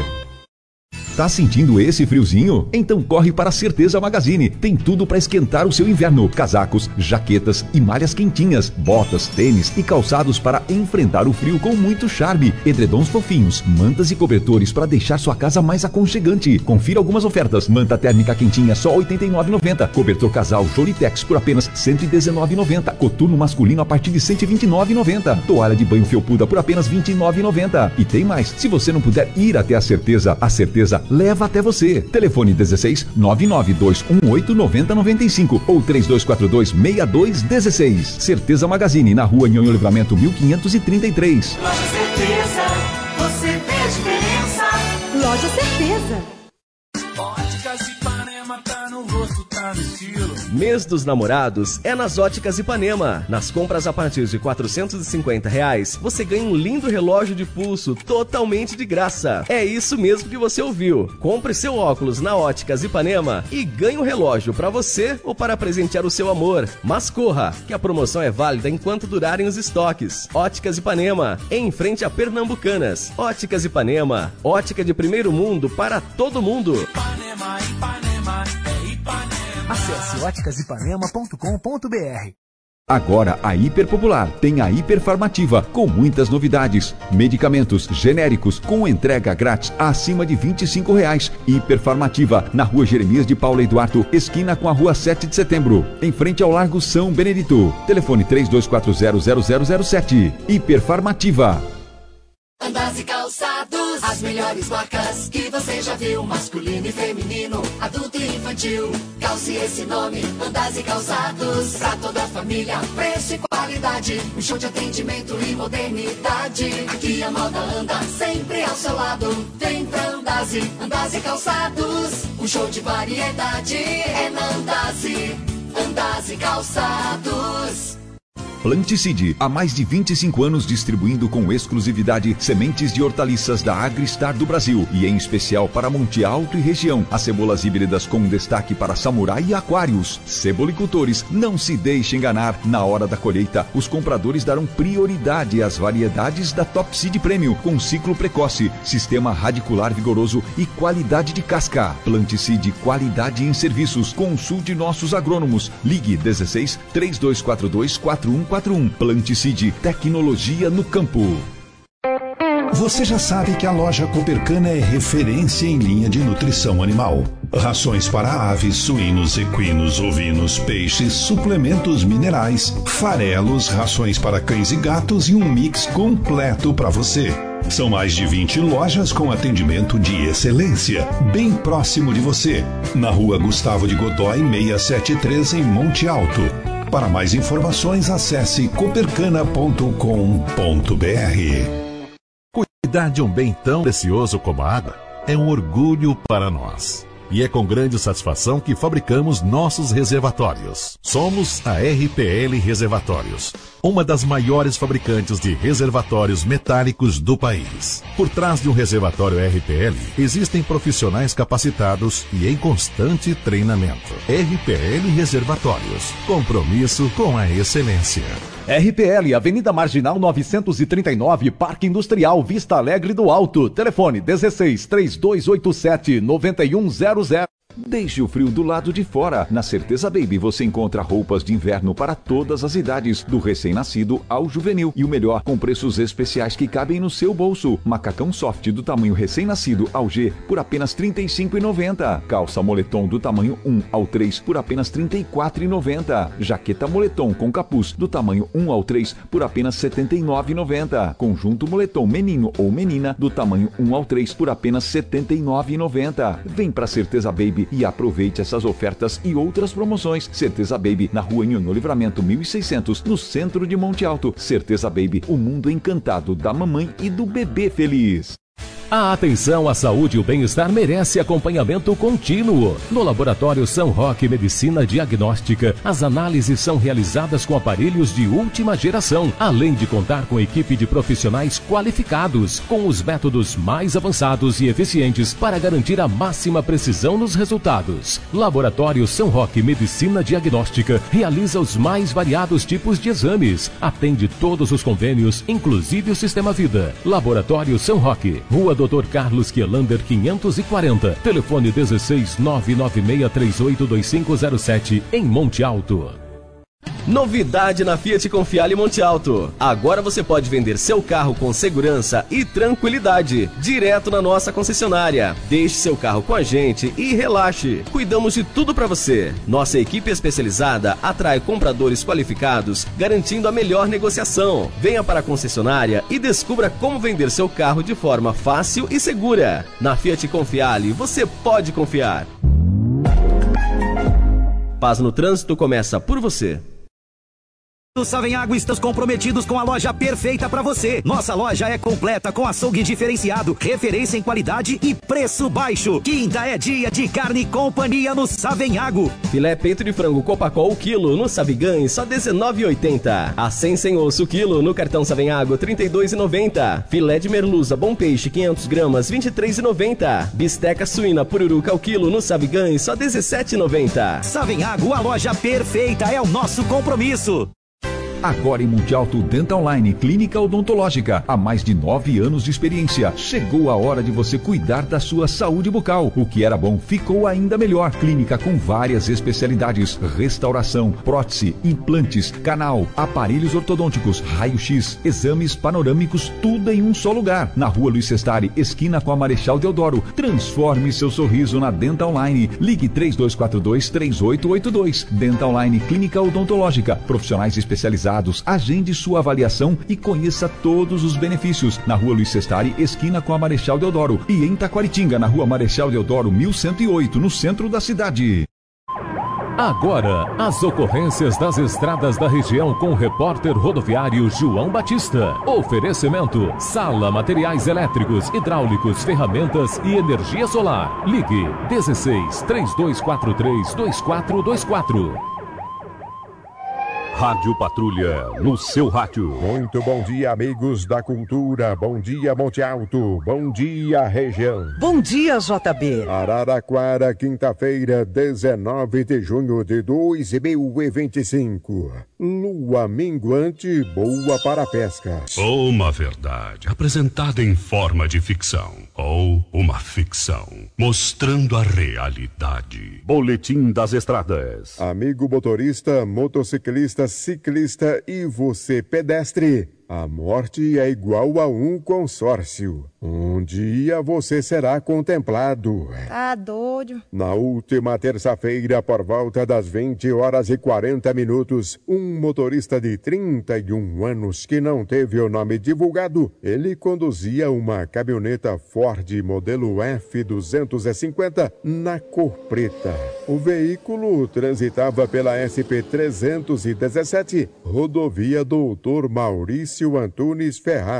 Tá sentindo esse friozinho? Então corre para a Certeza Magazine. Tem tudo para esquentar o seu inverno. Casacos, jaquetas e malhas quentinhas, botas, tênis e calçados para enfrentar o frio com muito charme. Edredons fofinhos, mantas e cobertores para deixar sua casa mais aconchegante. Confira algumas ofertas. Manta térmica quentinha só oitenta e nove reais e noventa centavos. Cobertor casal Jolitex por apenas cento e dezenove reais e noventa centavos. Coturno masculino a partir de cento e vinte e nove reais e noventa centavos. Toalha de banho felpuda por apenas vinte e nove reais e noventa centavos. E tem mais. Se você não puder ir até a Certeza, a Certeza leva até você. Telefone dezesseis, nove nove dois um oito, nove zero nove cinco ou três dois quatro dois, seis dois um seis. Certeza Magazine, na Rua Nhonho Livramento mil quinhentos e trinta e três. Loja Certeza, você vê a diferença. Loja Certeza. Óticas Ipanema, tá no rosto, tá no estilo. Mês dos Namorados é nas Óticas Ipanema. Nas compras a partir de quatrocentos e cinquenta reais, você ganha um lindo relógio de pulso totalmente de graça. É isso mesmo que você ouviu. Compre seu óculos na Óticas Ipanema e ganhe um relógio para você ou para presentear o seu amor. Mas corra, que a promoção é válida enquanto durarem os estoques. Óticas Ipanema, em frente a Pernambucanas. Óticas Ipanema, ótica de primeiro mundo para todo mundo. Ipanema, Ipanema, é Ipanema. Acesse óticas ipanema ponto com ponto b r. Agora a Hiper Popular tem a Hiperfarmativa com muitas novidades. Medicamentos genéricos com entrega grátis acima de vinte e cinco reais. Hiperfarmativa na Rua Jeremias de Paulo Eduardo, esquina com a Rua sete de setembro, em frente ao Largo São Benedito. Telefone três dois quatro zero, zero zero zero sete. Hiperfarmativa. Andas e calçados, as melhores marcas que você já viu, masculino e feminino, adulto e infantil. Calce esse nome, Andas e Calçados, pra toda a família, preço e qualidade, um show de atendimento e modernidade. Aqui a moda anda sempre ao seu lado, vem pra Andazzi, Andas e Calçados, um show de variedade é na Andazzi, Andas e Calçados. Planticide, há mais de vinte e cinco anos distribuindo com exclusividade sementes de hortaliças da Agristar do Brasil e em especial para Monte Alto e região. As cebolas híbridas com destaque para samurai e aquários. Cebolicultores, não se deixe enganar. Na hora da colheita, os compradores darão prioridade às variedades da Top Seed Premium com ciclo precoce, sistema radicular vigoroso e qualidade de casca. Planticide, qualidade em serviços. Consulte nossos agrônomos. Ligue dezesseis, três dois quatro dois, quatro um quatro um. Planticide, tecnologia no campo. Você já sabe que a loja Copercana é referência em linha de nutrição animal. Rações para aves, suínos, equinos, ovinos, peixes, suplementos minerais, farelos, rações para cães e gatos e um mix completo para você. São mais de vinte lojas com atendimento de excelência, bem próximo de você. Na Rua Gustavo de Godói, seiscentos e setenta e três, em Monte Alto. Para mais informações, acesse copercana ponto com ponto b r. Cuidar de um bem tão precioso como a água é um orgulho para nós. E é com grande satisfação que fabricamos nossos reservatórios. Somos a R P L Reservatórios, uma das maiores fabricantes de reservatórios metálicos do país. Por trás de um reservatório R P L, existem profissionais capacitados e em constante treinamento. R P L Reservatórios, compromisso com a excelência. R P L, Avenida Marginal novecentos e trinta e nove, Parque Industrial, Vista Alegre do Alto. Telefone dezesseis, três dois oito sete, nove um zero zero. Deixe o frio do lado de fora. Na Certeza Baby você encontra roupas de inverno para todas as idades, do recém-nascido ao juvenil. E o melhor, com preços especiais que cabem no seu bolso. Macacão soft do tamanho recém-nascido ao G por apenas trinta e cinco reais e noventa centavos. Calça moletom do tamanho um ao três por apenas trinta e quatro reais e noventa centavos. Jaqueta moletom com capuz do tamanho um ao três por apenas setenta e nove reais e noventa centavos. Conjunto moletom menino ou menina do tamanho um ao três por apenas setenta e nove reais e noventa centavos. Vem pra Certeza Baby e aproveite essas ofertas e outras promoções. Certeza Baby, na rua Nhonho Livramento mil e seiscentos, no centro de Monte Alto. Certeza Baby, o mundo encantado da mamãe e do bebê feliz. A atenção à saúde e o bem-estar merece acompanhamento contínuo. No Laboratório São Roque Medicina Diagnóstica, as análises são realizadas com aparelhos de última geração, além de contar com equipe de profissionais qualificados, com os métodos mais avançados e eficientes para garantir a máxima precisão nos resultados. Laboratório São Roque Medicina Diagnóstica realiza os mais variados tipos de exames, atende todos os convênios, inclusive o Sistema Vida. Laboratório São Roque, Rua doutor Carlos Quielander quinhentos e quarenta, telefone dezesseis, nove nove seis três oito dois cinco zero sete, em Monte Alto. Novidade na Fiat Confiale Monte Alto. Agora você pode vender seu carro com segurança e tranquilidade, direto na nossa concessionária. Deixe seu carro com a gente e relaxe. Cuidamos de tudo para você. Nossa equipe especializada atrai compradores qualificados, garantindo a melhor negociação. Venha para a concessionária e descubra como vender seu carro de forma fácil e segura. Na Fiat Confiale, você pode confiar. Paz no Trânsito começa por você. No Savenhago estamos comprometidos com a loja perfeita para você. Nossa loja é completa com açougue diferenciado, referência em qualidade e preço baixo. Quinta é dia de carne e companhia no Savenhago. Filé peito de frango Copacol quilo no Savigães só dezenove reais e oitenta centavos. Acém sem osso quilo no cartão Savenhago trinta e dois reais e noventa centavos. Filé de merluza Bom Peixe quinhentas gramas vinte e três reais e noventa centavos. Bisteca suína Pururuca ao quilo no Savigães só dezessete reais e noventa centavos. Savenhago, a loja perfeita, é o nosso compromisso. Agora em Monte Alto Dental Line, clínica odontológica, há mais de nove anos de experiência. Chegou a hora de você cuidar da sua saúde bucal. O que era bom ficou ainda melhor. Clínica com várias especialidades: restauração, prótese, implantes, canal, aparelhos ortodônticos, raio-x, exames panorâmicos, tudo em um só lugar. Na rua Luiz Sestari, esquina com a Marechal Deodoro. Transforme seu sorriso na Dental Line. Ligue três dois quatro dois, três oito oito dois. Dental Line, clínica odontológica, profissionais especializados. Agende sua avaliação e conheça todos os benefícios. Na rua Luiz Sestari, esquina com a Marechal Deodoro. E em Taquaritinga, na rua Marechal Deodoro mil cento e oito, no centro da cidade. Agora, as ocorrências das estradas da região com o repórter rodoviário João Batista. Oferecimento: Sala Materiais Elétricos, Hidráulicos, Ferramentas e Energia Solar. Ligue dezesseis, três dois quatro três, dois quatro dois quatro. Rádio Patrulha, no seu rádio. Muito bom dia, amigos da cultura. Bom dia, Monte Alto. Bom dia, região. Bom dia, J B. Araraquara, quinta-feira, dezenove de junho de dois mil e vinte e cinco. Lua minguante, boa para a pesca. Uma verdade apresentada em forma de ficção. Ou uma ficção mostrando a realidade. Boletim das estradas. Amigo motorista, motociclista, ciclista e você pedestre, a morte é igual a um consórcio. Um dia você será contemplado. Tá doido. Na última terça-feira, por volta das vinte horas e quarenta minutos, um motorista de trinta e um anos que não teve o nome divulgado, ele conduzia uma caminhoneta Ford modelo F duzentos e cinquenta na cor preta. O veículo transitava pela S P trezentos e dezessete, rodovia Doutor Maurício Antunes Ferraz,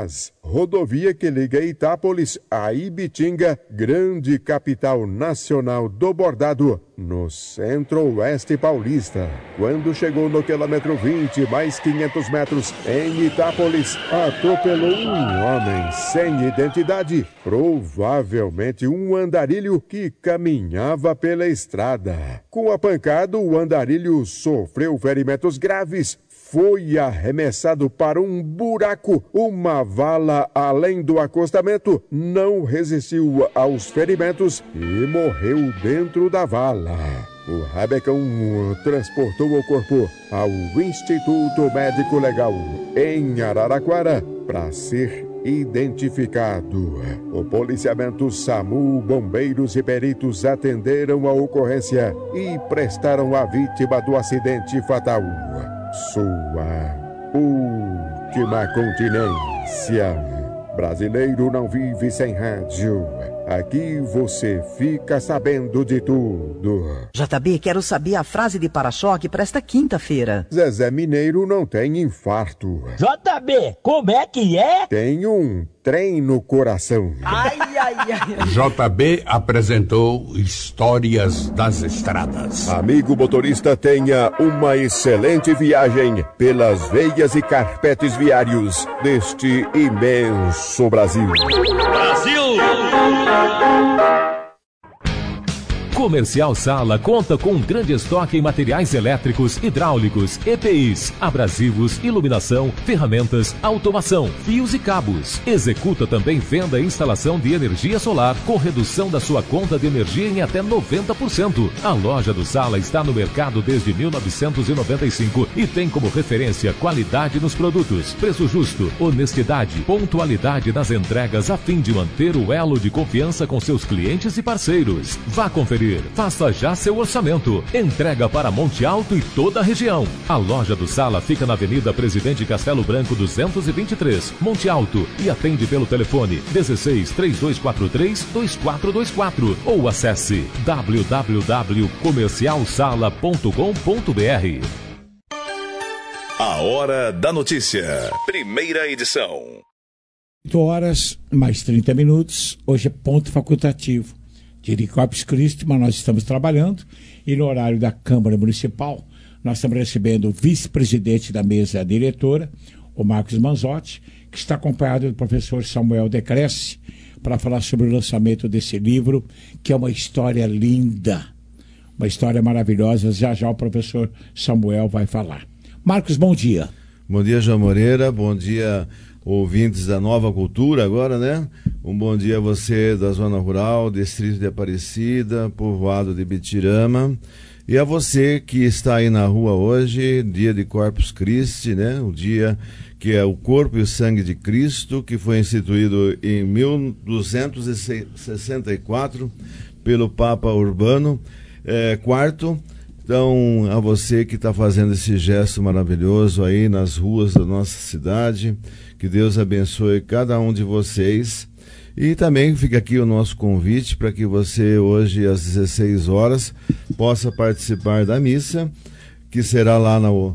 rodovia que liga Itápolis a Ibitinga, grande capital nacional do bordado, no centro-oeste paulista. Quando chegou no quilômetro vinte, mais quinhentos metros, em Itápolis, atropelou um homem sem identidade, provavelmente um andarilho que caminhava pela estrada. Com a pancada, o andarilho sofreu ferimentos graves, foi arremessado para um buraco. Uma vala além do acostamento não resistiu aos ferimentos e morreu dentro da vala. O rabecão transportou o corpo ao Instituto Médico Legal em Araraquara para ser identificado. O policiamento SAMU, bombeiros e peritos atenderam a ocorrência e prestaram à vítima do acidente fatal sua última continência. Brasileiro não vive sem rádio. Aqui você fica sabendo de tudo. J B, quero saber a frase de para-choque para esta quinta-feira. Zezé Mineiro não tem infarto. J B, como é que é? Tem um trem no coração. Ai, ai, ai. J B apresentou Histórias das Estradas. Amigo motorista, tenha uma excelente viagem pelas veias e carpetes viários deste imenso Brasil. Brasil! Comercial Sala conta com um grande estoque em materiais elétricos, hidráulicos, E P Is, abrasivos, iluminação, ferramentas, automação, fios e cabos. Executa também venda e instalação de energia solar com redução da sua conta de energia em até noventa por cento. A loja do Sala está no mercado desde mil novecentos e noventa e cinco e tem como referência qualidade nos produtos, preço justo, honestidade, pontualidade nas entregas a fim de manter o elo de confiança com seus clientes e parceiros. Vá conferir. Faça já seu orçamento. Entrega para Monte Alto e toda a região. A loja do Sala fica na Avenida Presidente Castelo Branco duzentos e vinte e três, Monte Alto, e atende pelo telefone dezesseis, três dois quatro três, dois quatro dois quatro ou acesse w w w ponto comercial sala ponto com ponto b r. A Hora da Notícia. Primeira edição. oito horas, mais trinta minutos. Hoje é ponto facultativo de Corpus Christi, mas nós estamos trabalhando e no horário da Câmara Municipal nós estamos recebendo o vice-presidente da mesa diretora, o Marcos Manzotti, que está acompanhado do professor Samuel Decresce para falar sobre o lançamento desse livro, que é uma história linda, uma história maravilhosa. Já já o professor Samuel vai falar. Marcos, bom dia. Bom dia, João Moreira, bom dia ouvintes da Nova Cultura agora, né? Um bom dia a você da Zona Rural, Distrito de Aparecida, povoado de Bitirama, e a você que está aí na rua hoje, dia de Corpus Christi, né? O dia que é o corpo e o sangue de Cristo, que foi instituído em mil duzentos e sessenta e quatro pelo Papa Urbano é, quarto. Então, a você que está fazendo esse gesto maravilhoso aí nas ruas da nossa cidade, que Deus abençoe cada um de vocês. E também fica aqui o nosso convite para que você hoje às dezesseis horas possa participar da missa, que será lá no,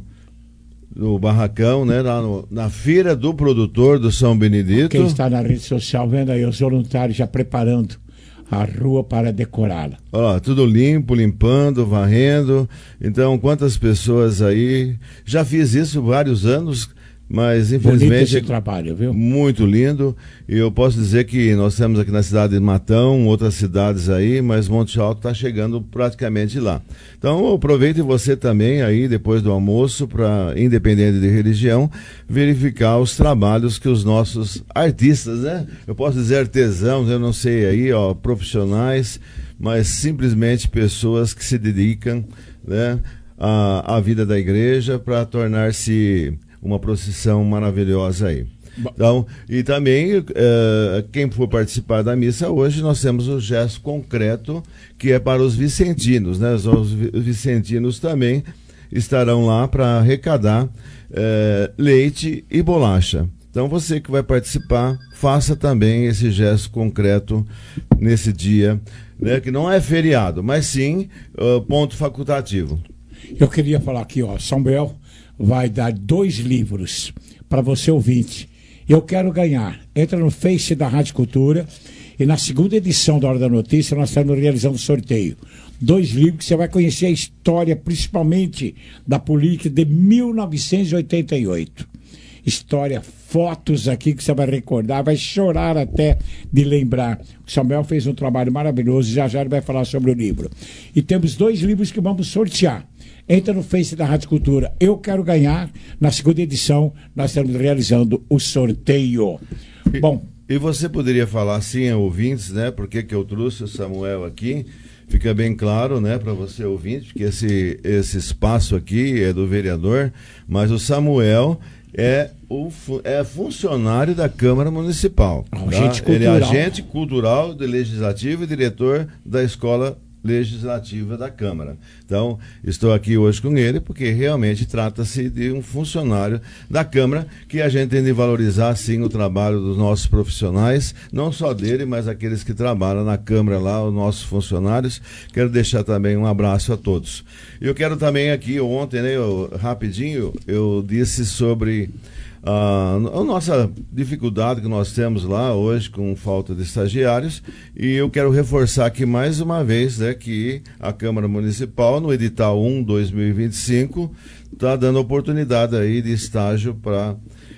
no barracão, né, lá no, na Feira do Produtor do São Benedito. Quem está na rede social vendo aí os voluntários já preparando a rua para decorá-la. Ó, tudo limpo, limpando, varrendo. Então, quantas pessoas aí... Já fiz isso vários anos, mas infelizmente... Bonito esse trabalho, viu? Muito lindo. E eu posso dizer que nós temos aqui na cidade de Matão, outras cidades aí, mas Monte Alto está chegando praticamente lá. Então, aproveite você também aí, depois do almoço, para, independente de religião, verificar os trabalhos que os nossos artistas, né? Eu posso dizer artesãos, eu não sei aí, ó, profissionais, mas simplesmente pessoas que se dedicam, né, à, à vida da igreja para tornar-se uma procissão maravilhosa aí. Então, e também, uh, quem for participar da missa hoje, nós temos o gesto concreto, que é para os vicentinos, né? Os, os vicentinos também estarão lá para arrecadar uh, leite e bolacha. Então, você que vai participar, faça também esse gesto concreto nesse dia, né? Que não é feriado, mas sim uh, ponto facultativo. Eu queria falar aqui, ó, Samuel vai dar dois livros para você ouvinte. Eu Quero Ganhar. Entra no Face da Rádio Cultura e na segunda edição da Hora da Notícia nós estamos realizando um sorteio. Dois livros que você vai conhecer a história, principalmente da política de mil novecentos e oitenta e oito. História, fotos aqui que você vai recordar, vai chorar até de lembrar. O Samuel fez um trabalho maravilhoso, já já ele vai falar sobre o livro. E temos dois livros que vamos sortear. Entra no Face da Rádio Cultura. Eu Quero Ganhar. Na segunda edição, nós estamos realizando o sorteio. E, Bom. E você poderia falar assim, ouvintes, né? Por que que eu trouxe o Samuel aqui? Fica bem claro, né, para você ouvinte, que esse, esse espaço aqui é do vereador, mas o Samuel é, o, é funcionário da Câmara Municipal. Tá? Agente Ele é cultural. agente cultural, de legislativo e diretor da Escola Legislativa da Câmara. Então, estou aqui hoje com ele porque realmente trata-se de um funcionário da Câmara que a gente tem de valorizar, sim, o trabalho dos nossos profissionais, não só dele, mas aqueles que trabalham na Câmara lá, os nossos funcionários. Quero deixar também um abraço a todos. Eu quero também aqui, ontem, né, eu, rapidinho, eu disse sobre a, a nossa dificuldade que nós temos lá hoje com falta de estagiários, e eu quero reforçar aqui mais uma vez, né, que a Câmara Municipal, no edital um barra dois mil e vinte e cinco, está dando oportunidade aí de estágio para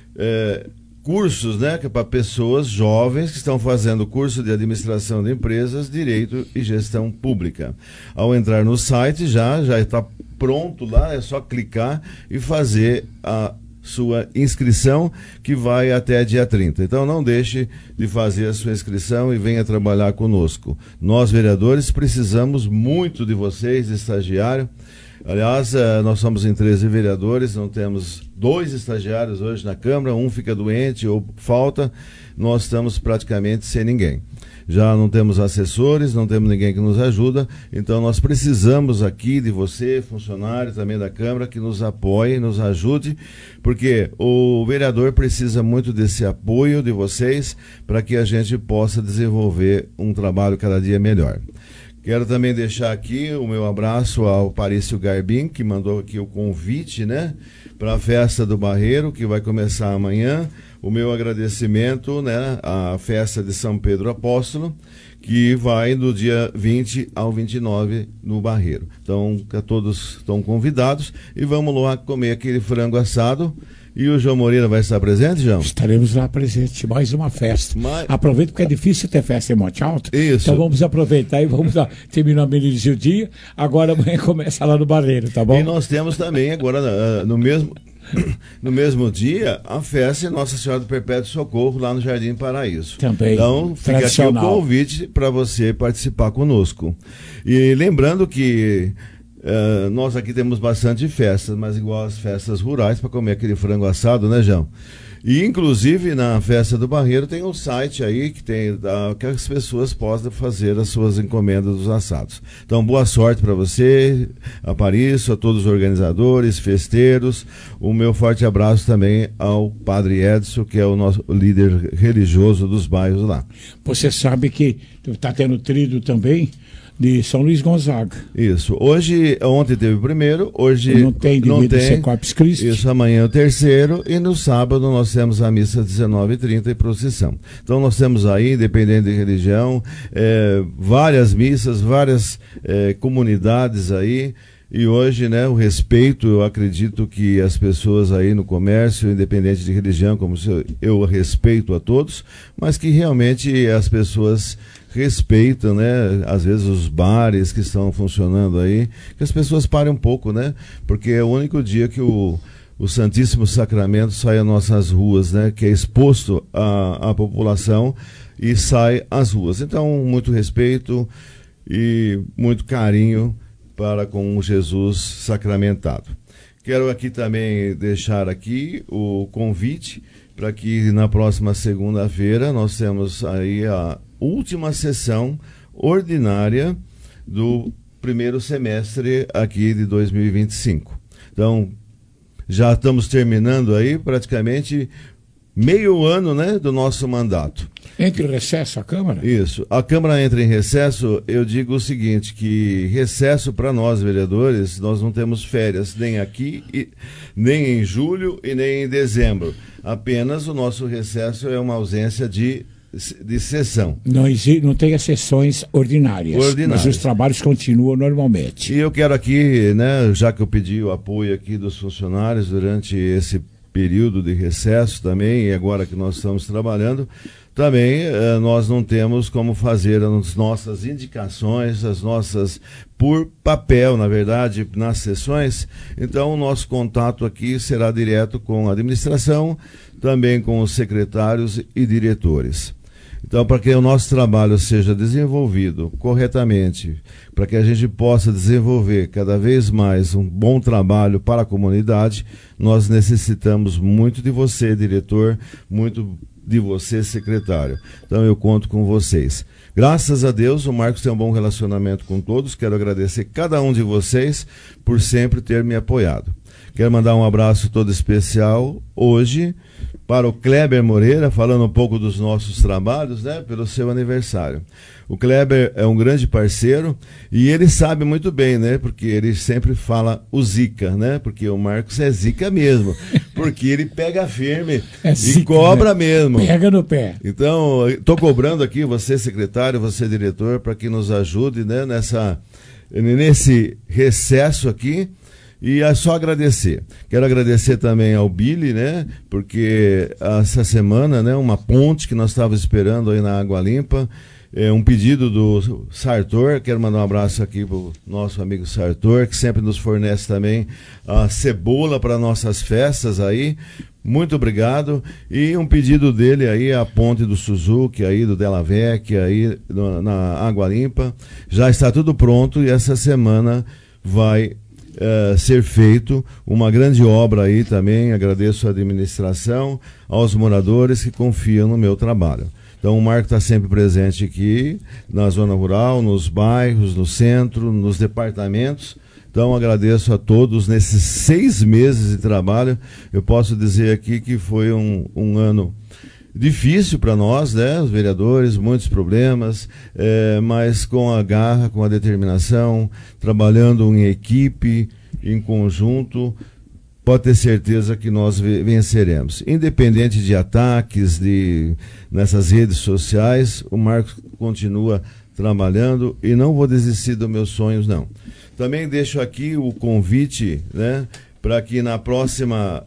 é, cursos, né, para pessoas jovens que estão fazendo curso de administração de empresas, direito e gestão pública. Ao entrar no site já já está pronto lá, é só clicar e fazer a sua inscrição, que vai até dia trinta. Então não deixe de fazer a sua inscrição e venha trabalhar conosco. Nós, vereadores, precisamos muito de vocês, de estagiário. Aliás, nós somos em treze vereadores, não temos dois estagiários hoje na Câmara, um fica doente ou falta, nós estamos praticamente sem ninguém. Já não temos assessores, não temos ninguém que nos ajuda, então nós precisamos aqui de você, funcionário também da Câmara, que nos apoie, nos ajude, porque o vereador precisa muito desse apoio de vocês para que a gente possa desenvolver um trabalho cada dia melhor. Quero também deixar aqui o meu abraço ao Parício Garbim, que mandou aqui o convite, né, para a festa do Barreiro, que vai começar amanhã. O meu agradecimento, né, à festa de São Pedro Apóstolo, que vai do dia vinte ao vinte e nove no Barreiro. Então, todos estão convidados e vamos lá comer aquele frango assado. E o João Moreira vai estar presente, João? Estaremos lá presentes, mais uma festa. Mas... Aproveita porque é difícil ter festa em Monte Alto. Isso. Então vamos aproveitar e vamos lá. Terminar a meio-dia o dia, agora amanhã começa lá no Barreiro, tá bom? E nós temos também agora, no mesmo, no mesmo dia, a festa em Nossa Senhora do Perpétuo Socorro, lá no Jardim Paraíso. Também. Então fica aqui o convite para você participar conosco. E lembrando que Uh, nós aqui temos bastante festas, mas igual as festas rurais, para comer aquele frango assado, né, João? E inclusive na festa do Barreiro tem um site aí que tem uh, que as pessoas possam fazer as suas encomendas dos assados. Então, boa sorte para você, Aparício, a todos os organizadores, festeiros. O meu forte abraço também ao Padre Edson, que é o nosso líder religioso dos bairros lá. Você sabe que está tendo trido também de São Luís Gonzaga. Isso. Hoje, ontem teve o primeiro, hoje não tem, não tem. Corpus Christi. Isso, amanhã é o terceiro, e no sábado nós temos a missa às dezenove e trinta e procissão. Então nós temos aí, dependendo de religião, é, várias missas, várias é, comunidades aí. E hoje, né, o respeito, eu acredito que as pessoas aí no comércio, independente de religião, como se eu, eu respeito a todos, mas que realmente as pessoas respeitam, né, às vezes os bares que estão funcionando aí, que as pessoas parem um pouco, né, porque é o único dia que o, o Santíssimo Sacramento sai às nossas ruas, né, que é exposto à, à população e sai às ruas. Então, muito respeito e muito carinho para com Jesus sacramentado. Quero aqui também deixar aqui o convite para que na próxima segunda-feira nós temos aí a última sessão ordinária do primeiro semestre aqui de dois mil e vinte e cinco. Então, já estamos terminando aí praticamente meio ano, né, do nosso mandato. Entre o recesso a Câmara? Isso. A Câmara entra em recesso, eu digo o seguinte, que recesso para nós, vereadores, nós não temos férias, nem aqui, e, nem em julho e nem em dezembro. Apenas o nosso recesso é uma ausência de de sessão. Não, existe, não tem as sessões ordinárias, ordinárias, mas os trabalhos continuam normalmente. E eu quero aqui, né, já que eu pedi o apoio aqui dos funcionários durante esse período de recesso também, e agora que nós estamos trabalhando, também eh, nós não temos como fazer as nossas indicações, as nossas, por papel, na verdade, nas sessões. Então, o nosso contato aqui será direto com a administração, também com os secretários e diretores. Então, para que o nosso trabalho seja desenvolvido corretamente, para que a gente possa desenvolver cada vez mais um bom trabalho para a comunidade, nós necessitamos muito de você, diretor, muito de você, secretário. Então, eu conto com vocês. Graças a Deus, o Marcos tem um bom relacionamento com todos. Quero agradecer cada um de vocês por sempre ter me apoiado. Quero mandar um abraço todo especial hoje para o Kleber Moreira, falando um pouco dos nossos trabalhos, né, pelo seu aniversário. O Kleber é um grande parceiro e ele sabe muito bem, né, porque ele sempre fala o Zica, né, porque o Marcos é Zica mesmo, porque ele pega firme é e zica, cobra né? mesmo. Pega no pé. Então, estou cobrando aqui, você secretário, você diretor, para que nos ajude, né, nessa, nesse recesso aqui. E é só agradecer. Quero agradecer também ao Billy, né? Porque essa semana, né? Uma ponte que nós estávamos esperando aí na Água Limpa. É um pedido do Sartor. Quero mandar um abraço aqui para o nosso amigo Sartor, que sempre nos fornece também a cebola para nossas festas aí. Muito obrigado. E um pedido dele aí, a ponte do Suzuki, aí do Della Vecchia, aí no, na Água Limpa. Já está tudo pronto e essa semana vai Uh, ser feito uma grande obra aí também. Agradeço à administração, aos moradores que confiam no meu trabalho. Então o Marco está sempre presente aqui na zona rural, nos bairros, no centro, nos departamentos. Então agradeço a todos nesses seis meses de trabalho. Eu posso dizer aqui que foi um, um ano difícil para nós, né, os vereadores, muitos problemas, é, mas com a garra, com a determinação, trabalhando em equipe, em conjunto, pode ter certeza que nós venceremos. Independente de ataques de, nessas redes sociais, o Marcos continua trabalhando e não vou desistir dos meus sonhos, não. Também deixo aqui o convite, né, para que na próxima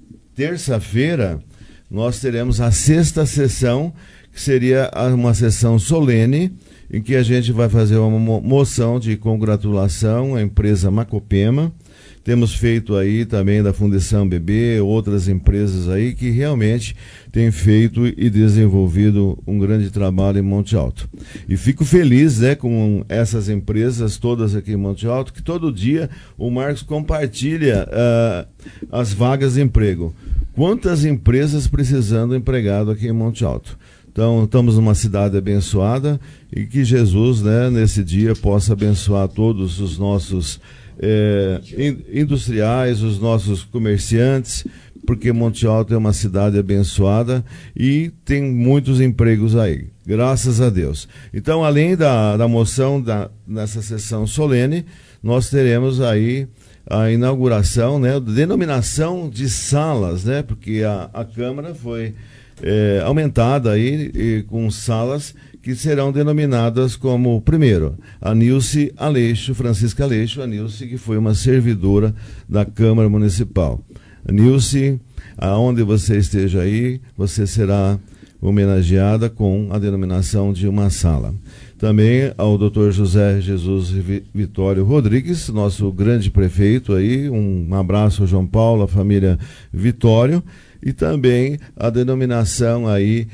terça-feira nós teremos a sexta sessão, que seria uma sessão solene, em que a gente vai fazer uma moção de congratulação à empresa Macopema. Temos feito aí também da Fundação B B, outras empresas aí que realmente têm feito e desenvolvido um grande trabalho em Monte Alto. E fico feliz, né, com essas empresas todas aqui em Monte Alto, que todo dia o Marcos compartilha uh, as vagas de emprego. Quantas empresas precisando de empregado aqui em Monte Alto? Então, estamos numa cidade abençoada e que Jesus, né, nesse dia, possa abençoar todos os nossos é, industriais, os nossos comerciantes, porque Monte Alto é uma cidade abençoada e tem muitos empregos aí, graças a Deus. Então, além da, da moção da, nessa sessão solene, nós teremos aí a inauguração, né, denominação de salas, né, porque a, a Câmara foi é, aumentada aí e, com salas que serão denominadas como, primeiro, a Nilce Aleixo, Francisca Aleixo, a Nilce que foi uma servidora da Câmara Municipal. A Nilce, aonde você esteja aí, você será homenageada com a denominação de uma sala. Também ao doutor José Jesus Vitório Rodrigues, nosso grande prefeito aí, um abraço ao João Paulo, a família Vitório, e também a denominação aí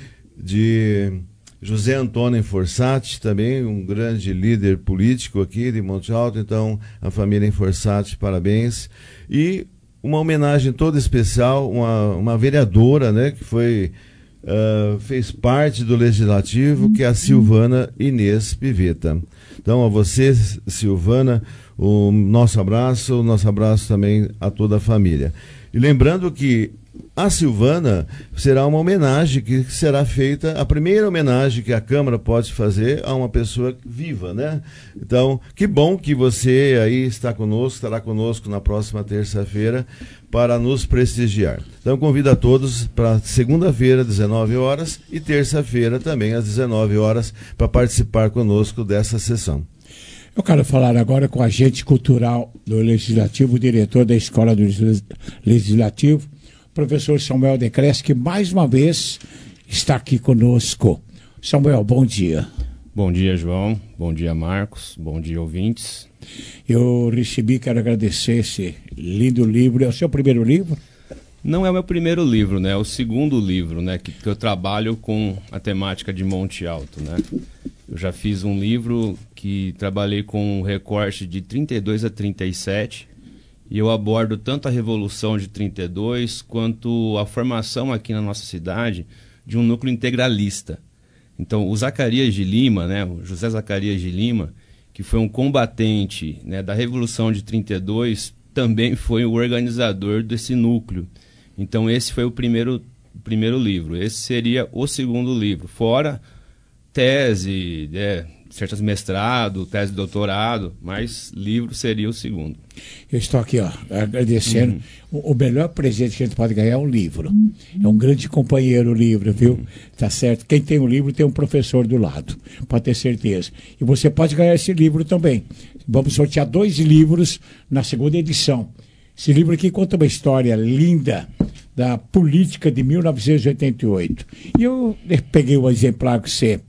de José Antônio Inforsati, também um grande líder político aqui de Monte Alto. Então, a família Inforsati, parabéns. E uma homenagem toda especial, uma, uma vereadora, né, que foi... Uh, fez parte do Legislativo, que é a Silvana Inês Piveta. Então, a você, Silvana, o nosso abraço, o nosso abraço também a toda a família. E lembrando que a Silvana será uma homenagem que será feita, a primeira homenagem que a Câmara pode fazer a uma pessoa viva, né? Então, que bom que você aí está conosco, estará conosco na próxima terça-feira para nos prestigiar. Então, convido a todos para segunda-feira, dezenove horas, e terça-feira também, às dezenove horas, para participar conosco dessa sessão. Eu quero falar agora com o agente cultural do Legislativo, o diretor da Escola do Legislativo, professor Samuel Decreste, que mais uma vez está aqui conosco. Samuel, bom dia. Bom dia, João. Bom dia, Marcos. Bom dia, ouvintes. Eu recebi, quero agradecer esse lindo livro. É o seu primeiro livro? Não é o meu primeiro livro, né? É o segundo livro, né? Que, que eu trabalho com a temática de Monte Alto, né? Eu já fiz um livro que trabalhei com um recorte de trinta e dois a trinta e sete, e eu abordo tanto a Revolução de trinta e dois quanto a formação aqui na nossa cidade de um núcleo integralista. Então, o Zacarias de Lima, né, o José Zacarias de Lima, que foi um combatente, né, da Revolução de trinta e dois, também foi o organizador desse núcleo. Então, esse foi o primeiro, o primeiro livro. Esse seria o segundo livro, fora tese, é, certas mestrado, tese de doutorado, mas livro seria o segundo. Eu estou aqui, ó, agradecendo. Uhum. O, o melhor presente que a gente pode ganhar é um livro. É um grande companheiro o livro, viu? Uhum. Tá certo? Quem tem um livro tem um professor do lado, pode ter certeza. E você pode ganhar esse livro também. Vamos sortear dois livros na segunda edição. Esse livro aqui conta uma história linda da política de mil novecentos e oitenta e oito. E eu peguei o exemplar que você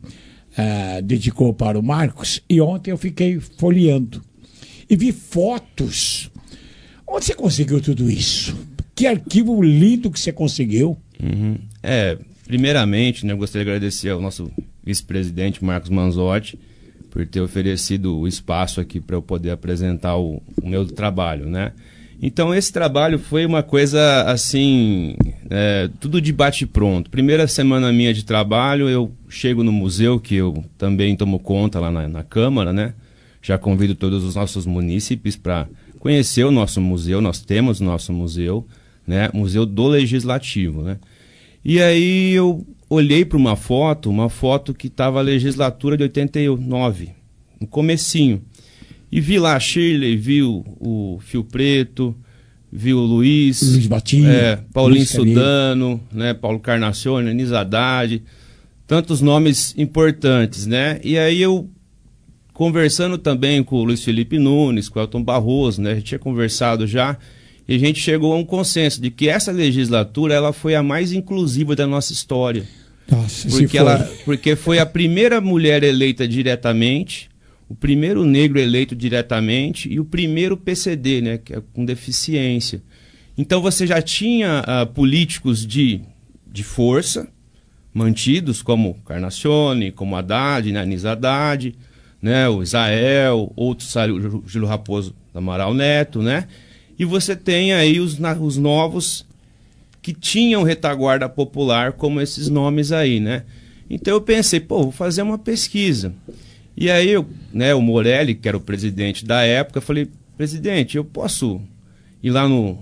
uh, dedicou para o Marcos, e ontem eu fiquei folheando. E vi fotos. Onde você conseguiu tudo isso? Que arquivo lindo que você conseguiu. Uhum. É, primeiramente, né, eu gostaria de agradecer ao nosso vice-presidente, Marcos Manzotti, por ter oferecido o espaço aqui para eu poder apresentar o, o meu trabalho, né? Então, esse trabalho foi uma coisa, assim, é, tudo de bate-pronto. Primeira semana minha de trabalho, eu chego no museu, que eu também tomo conta lá na, na Câmara, né? Já convido todos os nossos munícipes para conhecer o nosso museu. Nós temos o nosso museu, né? Museu do Legislativo, né? E aí eu olhei para uma foto, uma foto que estava a legislatura de oitenta e nove, no comecinho. E vi lá a Shirley, vi o, o Fio Preto, vi o Luiz, Luiz Batinha, é, Paulinho Luiz Sudano, né, Paulo Carnacione, Anis Haddad, tantos nomes importantes, né? E aí eu, conversando também com o Luiz Felipe Nunes, com o Elton Barroso, né, a gente tinha conversado já, e a gente chegou a um consenso de que essa legislatura ela foi a mais inclusiva da nossa história. Nossa, porque, ela, porque foi a primeira mulher eleita diretamente, o primeiro negro eleito diretamente e o primeiro P C D, né, que é com deficiência. Então você já tinha uh, políticos de, de força mantidos, como Carnacione, como Haddad, né, Anis Haddad, né, o Israel, outros, o Júlio Raposo Amaral Neto, né? E você tem aí os, na, os novos que tinham retaguarda popular, como esses nomes aí, né? Então eu pensei, pô, vou fazer uma pesquisa. E aí, eu, né, o Morelli, que era o presidente da época, eu falei, presidente, eu posso ir lá no,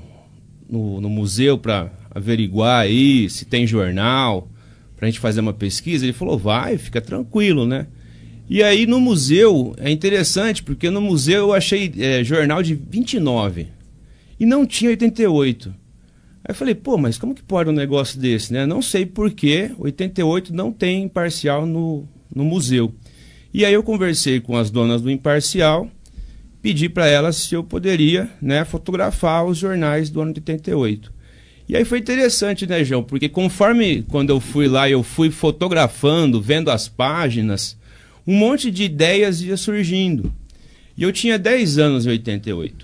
no, no museu para averiguar aí se tem jornal, para a gente fazer uma pesquisa? Ele falou, vai, fica tranquilo, né? E aí no museu, é interessante, porque no museu eu achei é, jornal de vinte e nove e não tinha oitenta e oito. Aí eu falei, pô, mas como que pode um negócio desse, né? Não sei por que oitenta e oito não tem imparcial no, no museu. E aí eu conversei com as donas do Imparcial, pedi para elas se eu poderia, né, fotografar os jornais do ano de oitenta e oito. E aí foi interessante, né, João? Porque conforme quando eu fui lá, eu fui fotografando, vendo as páginas, um monte de ideias ia surgindo. E eu tinha dez anos em oitenta e oito.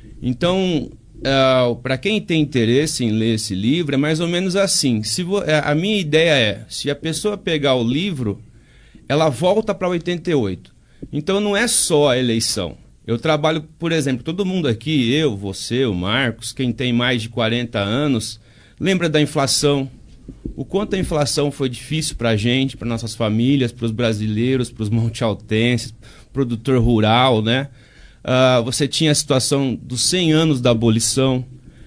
Então, uh, para quem tem interesse em ler esse livro, é mais ou menos assim. Se vo- a minha ideia é, se a pessoa pegar o livro, ela volta para oitenta e oito. Então não é só a eleição. Eu trabalho, por exemplo, todo mundo aqui, eu, você, o Marcos, quem tem mais de quarenta anos, lembra da inflação. O quanto a inflação foi difícil para a gente, para nossas famílias, para os brasileiros, para os montealtenses, produtor rural, né? Uh, você tinha a situação dos cem anos da abolição.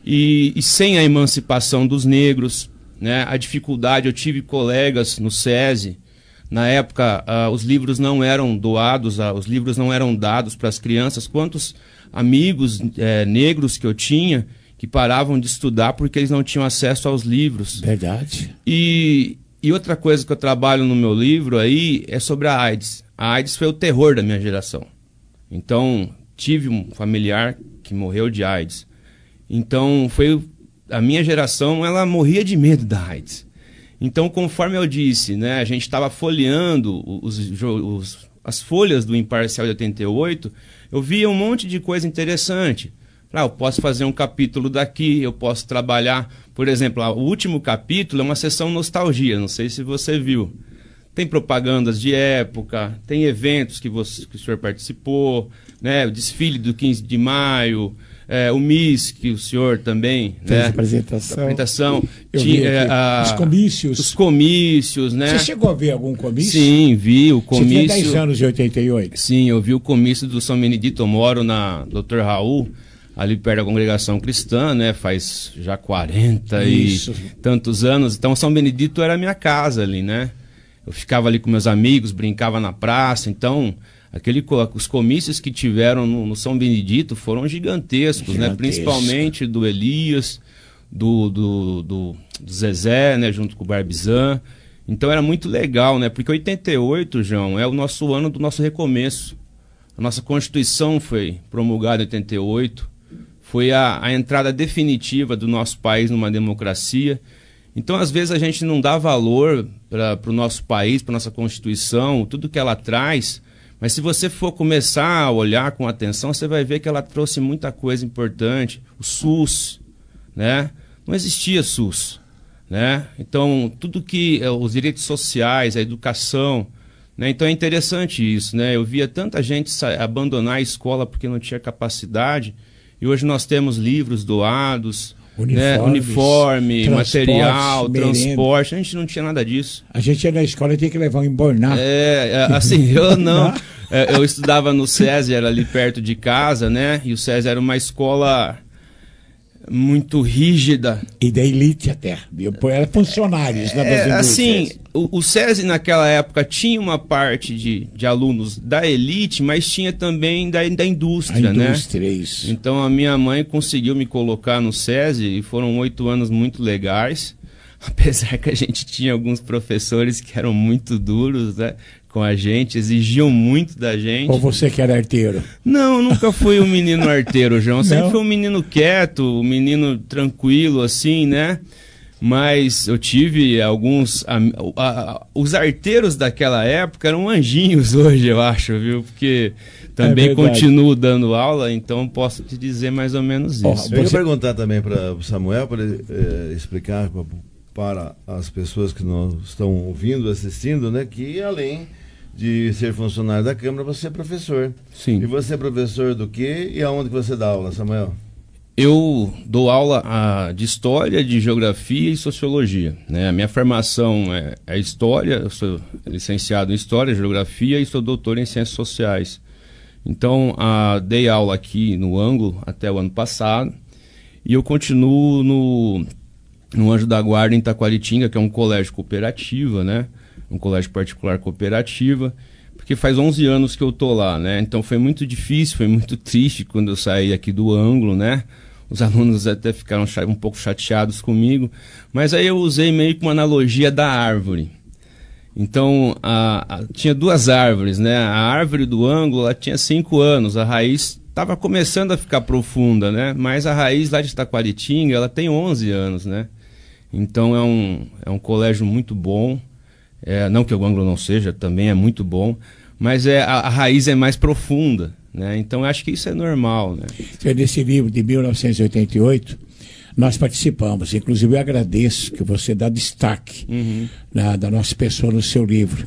e, e sem a emancipação dos negros, né? A dificuldade, eu tive colegas no SESI, na época uh, os livros não eram doados, uh, os livros não eram dados para as crianças. Quantos amigos eh, negros que eu tinha que paravam de estudar porque eles não tinham acesso aos livros. Verdade. E, e outra coisa que eu trabalho no meu livro aí é sobre a AIDS. A AIDS foi o terror da minha geração. Então, tive um familiar que morreu de AIDS. Então, foi a minha geração, ela morria de medo da AIDS. Então, conforme eu disse, né, a gente estava folheando os, os, as folhas do Imparcial de oitenta e oito, eu via um monte de coisa interessante. Ah, eu posso fazer um capítulo daqui, eu posso trabalhar... Por exemplo, o último capítulo é uma sessão nostalgia, não sei se você viu. Tem propagandas de época, tem eventos que, você, que o senhor participou, né? O desfile do quinze de maio, é, o Miss, que o senhor também... Fez né? apresentação. apresentação. Eu tinha, vi é, a, os comícios. Os comícios, né? Você chegou a ver algum comício? Sim, vi o comício... Você tinha dez anos de oitenta e oito? Sim, eu vi o comício do São Benedito. Eu moro na doutor Raul, ali perto da congregação cristã, né? Faz já quarenta Isso. e tantos anos. Então, São Benedito era a minha casa ali, né? Eu ficava ali com meus amigos, brincava na praça. Então, aquele, os comícios que tiveram no, no São Benedito foram gigantescos, Gigantesco. né? Principalmente do Elias, do, do, do, do Zezé, né? Junto com o Barbizan. Então, era muito legal, né? Porque oitenta e oito, João, é o nosso ano do nosso recomeço. A nossa Constituição foi promulgada em oitenta e oito. Foi a, a entrada definitiva do nosso país numa democracia. Então, às vezes, a gente não dá valor para o nosso país, para a nossa Constituição, tudo que ela traz, mas se você for começar a olhar com atenção, você vai ver que ela trouxe muita coisa importante. O SUS, né? Não existia SUS, né? Então, tudo que... os direitos sociais, a educação, né? Então, é interessante isso, né? Eu via tanta gente abandonar a escola porque não tinha capacidade. E hoje nós temos livros doados, né? Uniforme, material, merenda. transporte. A gente não tinha nada disso. A gente ia na escola e tinha que levar um embornar. É, assim, eu não. é, eu estudava no SESI, era ali perto de casa, né? E o SESI era uma escola muito rígida. E da elite até. Era funcionários, né? É, assim, o, o SESI naquela época tinha uma parte de, de alunos da elite, mas tinha também da, da indústria, a né? indústria, isso. Então a minha mãe conseguiu me colocar no SESI e foram oito anos muito legais. Apesar que a gente tinha alguns professores que eram muito duros, né, com a gente, exigiam muito da gente. Ou você que era arteiro? Não, eu nunca fui um menino arteiro, João. Eu sempre fui um menino quieto, um menino tranquilo, assim, né? Mas eu tive alguns... A, a, a, os arteiros daquela época eram anjinhos hoje, eu acho, viu? Porque também é continuo dando aula, então posso te dizer mais ou menos isso. Oh, eu ia perguntar também para o Samuel, para ele eh, explicar pra, para as pessoas que não estão ouvindo, assistindo, né? Que além de ser funcionário da Câmara, você é professor. Sim. E você é professor do quê e aonde que você dá aula, Samuel? Eu dou aula a, de História, de Geografia e Sociologia, né? A minha formação é, é História, eu sou licenciado em História, Geografia e sou doutor em Ciências Sociais. Então, a, dei aula aqui no Ângulo até o ano passado e eu continuo no, no Anjo da Guarda em Taquaritinga, que é um colégio cooperativa, né? Um colégio particular cooperativa, porque faz onze anos que eu tô lá, né? Então foi muito difícil, foi muito triste quando eu saí aqui do Ângulo, né? Os alunos até ficaram um pouco chateados comigo, mas aí eu usei meio que uma analogia da árvore. Então, a, a, tinha duas árvores, né? A árvore do Ângulo, ela tinha cinco anos, a raiz estava começando a ficar profunda, né? Mas a raiz lá de Taquaritinga, ela tem onze anos, né? Então é um, é um colégio muito bom. É, não que o Ângulo não seja, também é muito bom, mas é, a, a raiz é mais profunda, né? Então acho que isso é normal, né? Nesse livro de mil novecentos e oitenta e oito, nós participamos, inclusive eu agradeço que você dá destaque uhum. na, da nossa pessoa no seu livro.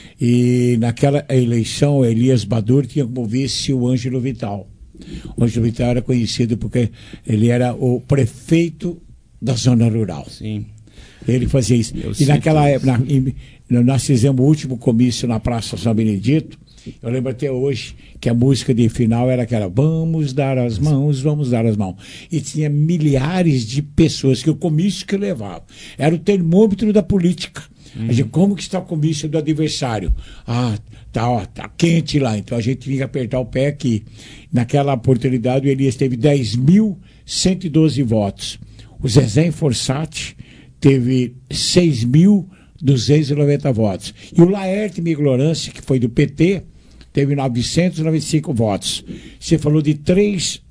E naquela eleição, Elias Badur tinha como vice o Ângelo Vital. O Ângelo Vital era conhecido porque ele era o prefeito da zona rural. Sim. Ele fazia isso. Eu e naquela época, na, nós fizemos o último comício na Praça São Benedito, Eu lembro até hoje que a música de final era aquela: vamos dar as mãos, vamos dar as mãos. E tinha milhares de pessoas que o comício que levava. Era o termômetro da política. Uhum. A gente, como que está o comício do adversário? Ah, tá, ó, tá quente lá. Então a gente tinha que apertar o pé aqui. Naquela oportunidade o Elias teve dez mil cento e doze votos. O Zezé Fossati teve seis mil duzentos e noventa votos. E o Laerte Miglorância, que foi do P T, teve novecentos e noventa e cinco votos. Você falou de três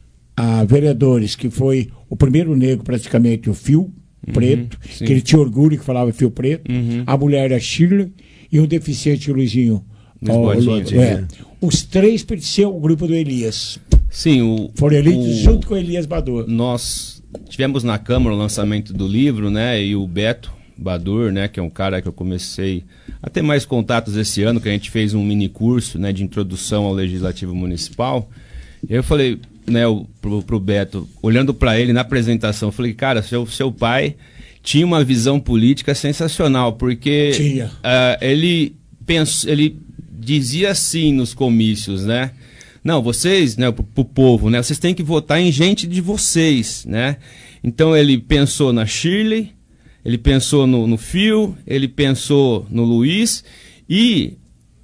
ah, vereadores, que foi o primeiro negro, praticamente, o Fio Preto, uhum, que ele tinha orgulho que falava Fio Preto, uhum. a mulher a Shirley e o deficiente o Luizinho. Oh, Lu, é. Os três pertenciam ao grupo do Elias. Sim, o, foram eleitos o, junto com o Elias Badur. Nós tivemos na Câmara o lançamento do livro, né? E o Beto Badur, né, que é um cara que eu comecei a ter mais contatos esse ano, que a gente fez um mini curso, né, de introdução ao Legislativo Municipal. E eu falei, né, pro, pro Beto, olhando para ele na apresentação, eu falei, cara, seu, seu pai tinha uma visão política sensacional, porque tinha. Uh, ele, pens, ele dizia assim nos comícios, né? Não, vocês, né, pro, pro povo, né, vocês têm que votar em gente de vocês, né? Então ele pensou na Shirley, ele pensou no, no Fio, ele pensou no Luiz, e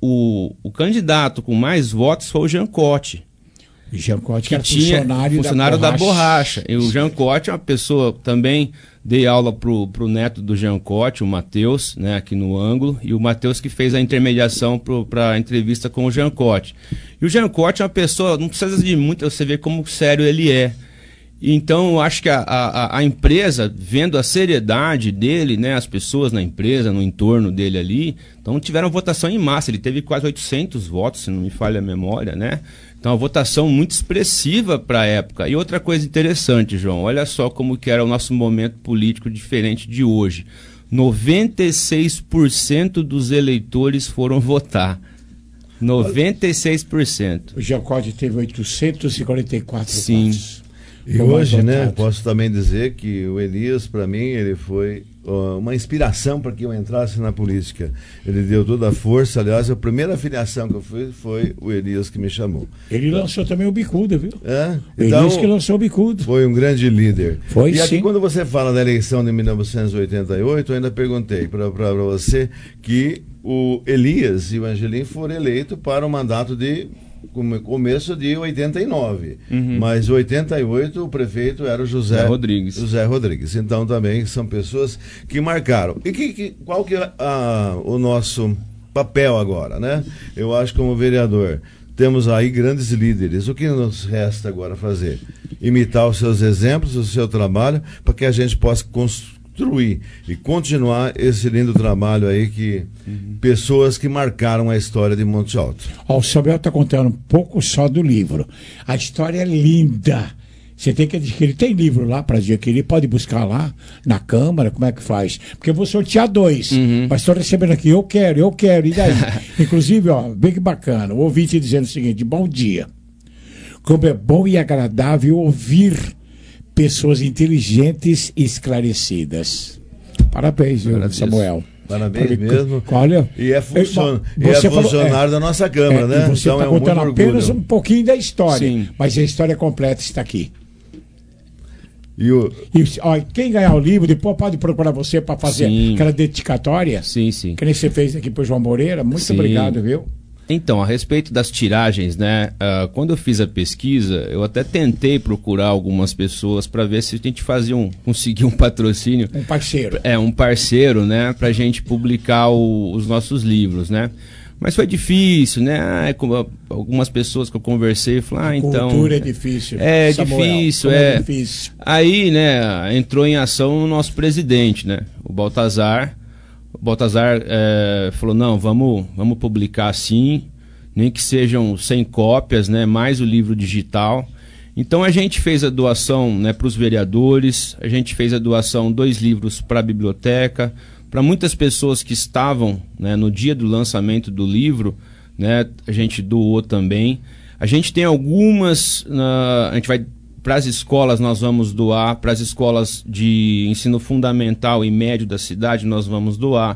o, o candidato com mais votos foi o Jean Cote. O Jean Cote, que, que era tinha funcionário, funcionário da, da borracha. borracha. E o Jean Cote é uma pessoa, também dei aula pro, pro neto do Jean Cote, o Matheus, né, aqui no ângulo, e o Matheus que fez a intermediação para a entrevista com o Jean Cote. E o Jean Cote é uma pessoa, não precisa de muito, você vê como sério ele é. Então, eu acho que a, a, a empresa, vendo a seriedade dele, né, as pessoas na empresa, no entorno dele ali, então tiveram votação em massa. Ele teve quase oitocentos votos, se não me falha a memória, né? Então, uma votação muito expressiva para a época. E outra coisa interessante, João, olha só como que era o nosso momento político diferente de hoje. noventa e seis por cento dos eleitores foram votar. noventa e seis por cento. O Giacotti teve oitocentos e quarenta e quatro Sim. votos. E hoje, né, posso também dizer que o Elias, para mim, ele foi uh, uma inspiração para que eu entrasse na política. Ele deu toda a força. Aliás, a primeira filiação que eu fiz foi o Elias que me chamou. Ele lançou também o Bicuda, viu? É? O Então, Elias que lançou o Bicuda. Foi um grande líder. Foi, e aqui, sim. quando você fala da eleição de mil novecentos e oitenta e oito, eu ainda perguntei para você que o Elias e o Angelim foram eleitos para o mandato de começo de oitenta e nove, Uhum. mas em oitenta e oito o prefeito era o José, José Rodrigues. José Rodrigues. Então também são pessoas que marcaram. E que, que, qual que é a, o nosso papel agora, né? Eu acho que como vereador temos aí grandes líderes. O que nos resta agora fazer? Imitar os seus exemplos, o seu trabalho, para que a gente possa construir e continuar esse lindo trabalho aí que uhum. pessoas que marcaram a história de Monte Alto. Ó, o Samuel está contando um pouco só do livro. A história é linda. Você tem que adquirir. Tem livro lá para adquirir, pode buscar lá na Câmara, como é que faz? Porque eu vou sortear dois. Uhum. Mas estou recebendo aqui, eu quero, eu quero, e daí? Inclusive, ó, bem que bacana, o ouvinte dizendo o seguinte: bom dia. Como é bom e agradável ouvir pessoas inteligentes e esclarecidas. Parabéns, viu, Samuel. Parabéns Porque, mesmo. Olha, e é, funcion... e é funcionário falou, é, da nossa Câmara, é, né? Você está então é contando muito apenas orgulho. um pouquinho da história. Sim. Mas a história completa está aqui. E, o... e ó, quem ganhar o livro, depois pode procurar você para fazer sim. aquela dedicatória. Sim, sim. Que nem você fez aqui para o João Moreira. Muito sim. obrigado, viu? Então, a respeito das tiragens, né? Uh, quando eu fiz a pesquisa, eu até tentei procurar algumas pessoas para ver se a gente fazia um, conseguir um patrocínio. Um parceiro. É, um parceiro, né? Para a gente publicar o, os nossos livros, né? Mas foi difícil, né? Ah, como algumas pessoas que eu conversei falaram, ah, então... Cultura é difícil. É Samuel, difícil, é. é. difícil. Aí, né, entrou em ação o nosso presidente, né? O Baltazar. O Baltazar é, falou, não, vamos, vamos publicar assim, nem que sejam cem cópias, né, mais o livro digital. Então a gente fez a doação, né, para os vereadores, a gente fez a doação dois livros para a biblioteca, para muitas pessoas que estavam, né, no dia do lançamento do livro, né, a gente doou também. A gente tem algumas, uh, a gente vai... Para as escolas nós vamos doar, para as escolas de ensino fundamental e médio da cidade nós vamos doar,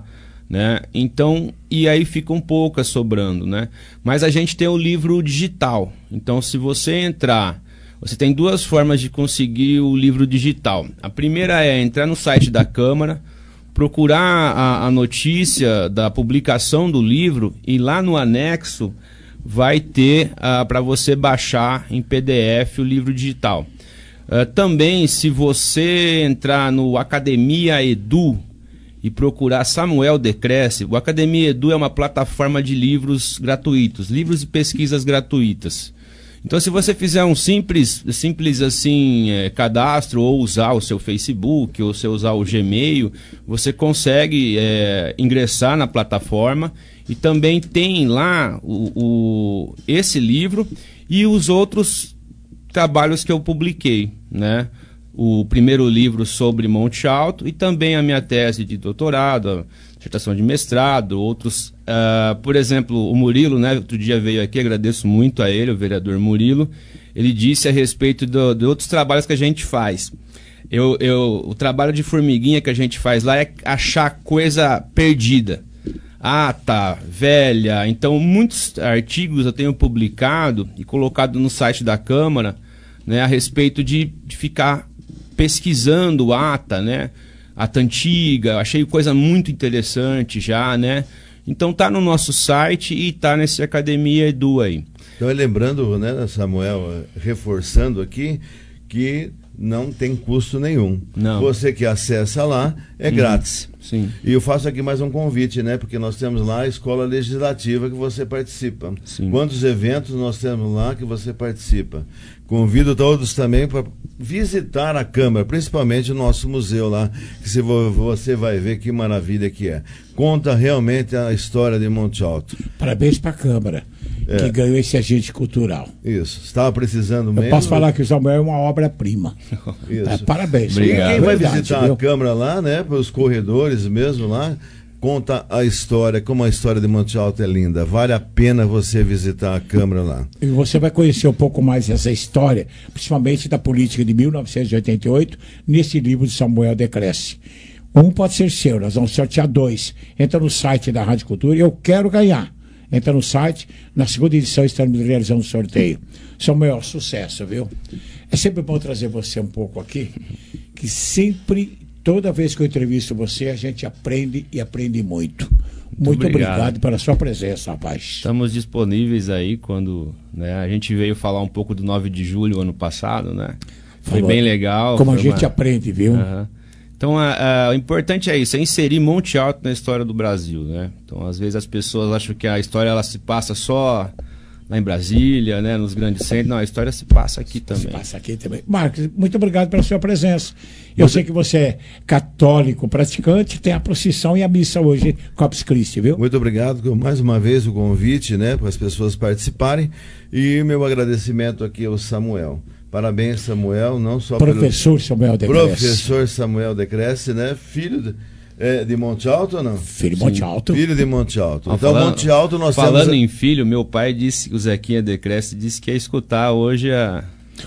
né? Então, e aí ficam poucas sobrando, né? Mas a gente tem o livro digital. Então, se você entrar, você tem duas formas de conseguir o livro digital. A primeira é entrar no site da Câmara, procurar a, a notícia da publicação do livro e lá no anexo vai ter uh, para você baixar em P D F o livro digital. Uh, também, se você entrar no Academia Edu e procurar Samuel Decresce, o Academia Edu é uma plataforma de livros gratuitos, livros e pesquisas gratuitas. Então, se você fizer um simples, simples assim, é, cadastro, ou usar o seu Facebook, ou você usar o Gmail, você consegue é, ingressar na plataforma e também tem lá o, o, esse livro e os outros trabalhos que eu publiquei, né? O primeiro livro sobre Monte Alto e também a minha tese de doutorado, a dissertação de mestrado, outros, uh, por exemplo, o Murilo, né, outro dia veio aqui, agradeço muito a ele, o vereador Murilo, ele disse a respeito do, de outros trabalhos que a gente faz. Eu, eu, o trabalho de formiguinha que a gente faz lá é achar coisa perdida. Ah, tá, velha. Então, muitos artigos eu tenho publicado e colocado no site da Câmara, né, a respeito de, de ficar pesquisando ata, né? Ata antiga, achei coisa muito interessante já, né? Então tá no nosso site e tá nesse Academia Edu aí. Então, lembrando, né, Samuel, reforçando aqui, que não tem custo nenhum. Não. Você que acessa lá, é Uhum. grátis. Sim. E eu faço aqui mais um convite, né? Porque nós temos lá a escola legislativa que você participa. Sim. Quantos eventos nós temos lá que você participa? Convido todos também para visitar a Câmara, principalmente o nosso museu lá, que se vo- você vai ver que maravilha que é. Conta realmente a história de Monte Alto. Parabéns para a Câmara, É. que ganhou esse agente cultural. Isso. Estava precisando mesmo. Eu posso falar que o Samuel é uma obra-prima. Isso. É, parabéns. E quem É vai verdade, visitar viu? a Câmara lá, né, pelos corredores mesmo lá, conta a história, como a história de Monte Alto é linda. Vale a pena você visitar a Câmara lá. E você vai conhecer um pouco mais essa história, principalmente da política de mil novecentos e oitenta e oito, nesse livro de Samuel Decresce. Um pode ser seu, nós vamos sortear dois. Entra no site da Rádio Cultura, eu quero ganhar. Entra no site, na segunda edição estamos realizando um sorteio. Samuel, sucesso, viu? É sempre bom trazer você um pouco aqui, que sempre, toda vez que eu entrevisto você, a gente aprende e aprende muito. Muito, muito obrigado. obrigado pela sua presença, rapaz. Estamos disponíveis aí quando, né, a gente veio falar um pouco do nove de julho ano passado, né? Foi Falou. bem legal. Como a foi gente uma... aprende, viu? Uhum. Então, a, a, o importante é isso, é inserir Monte Alto na história do Brasil, né? Então, às vezes as pessoas acham que a história ela se passa só lá em Brasília, né, nos grandes centros. Não, a história se passa aqui também. Se passa aqui também. Marcos, muito obrigado pela sua presença. Eu muito... sei que você é católico, praticante, tem a procissão e a missa hoje, Corpus Christi, viu? Muito obrigado, mais uma vez, o convite, né, para as pessoas participarem. E meu agradecimento aqui ao Samuel. Parabéns, Samuel, não só Professor pelo... Samuel Decresce. Professor Samuel Decresce, né? Filho de, é, de Monte Alto ou não? Filho de Monte Alto. Filho de Monte Alto. Ah, então, falando, Monte Alto nós falando temos... em filho, meu pai disse, o Zequinha Decresce, disse que ia escutar hoje a...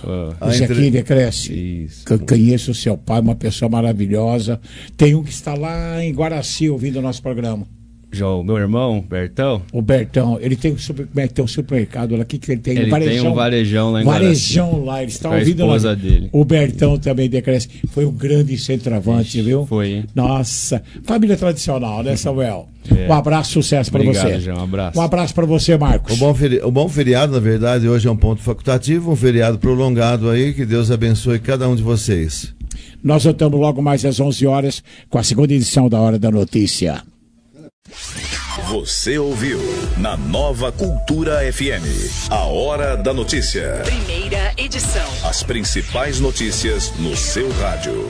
a o Zequinha entre... Decresce. Isso. Que eu conheço o seu pai, uma pessoa maravilhosa. Tem um que está lá em Guaraci ouvindo o nosso programa. João, meu irmão, Bertão. O Bertão, ele tem um, super, tem um supermercado lá, que, que ele tem? Ele varejão, tem um varejão lá em Varejão Guaraci. lá, ele está Com ouvindo a esposa lá. Dele. O Bertão também Decresce, foi um grande centroavante, Ixi, viu? Foi, hein? Nossa, família tradicional, né, Samuel? É. Um abraço, sucesso para você. João, um abraço. Um abraço para você, Marcos. O bom, feri... o bom feriado, na verdade, hoje é um ponto facultativo, um feriado prolongado aí, que Deus abençoe cada um de vocês. Nós voltamos logo mais às onze horas com a segunda edição da Hora da Notícia. Você ouviu na Nova Cultura F M, a Hora da Notícia. Primeira edição. As principais notícias no seu rádio.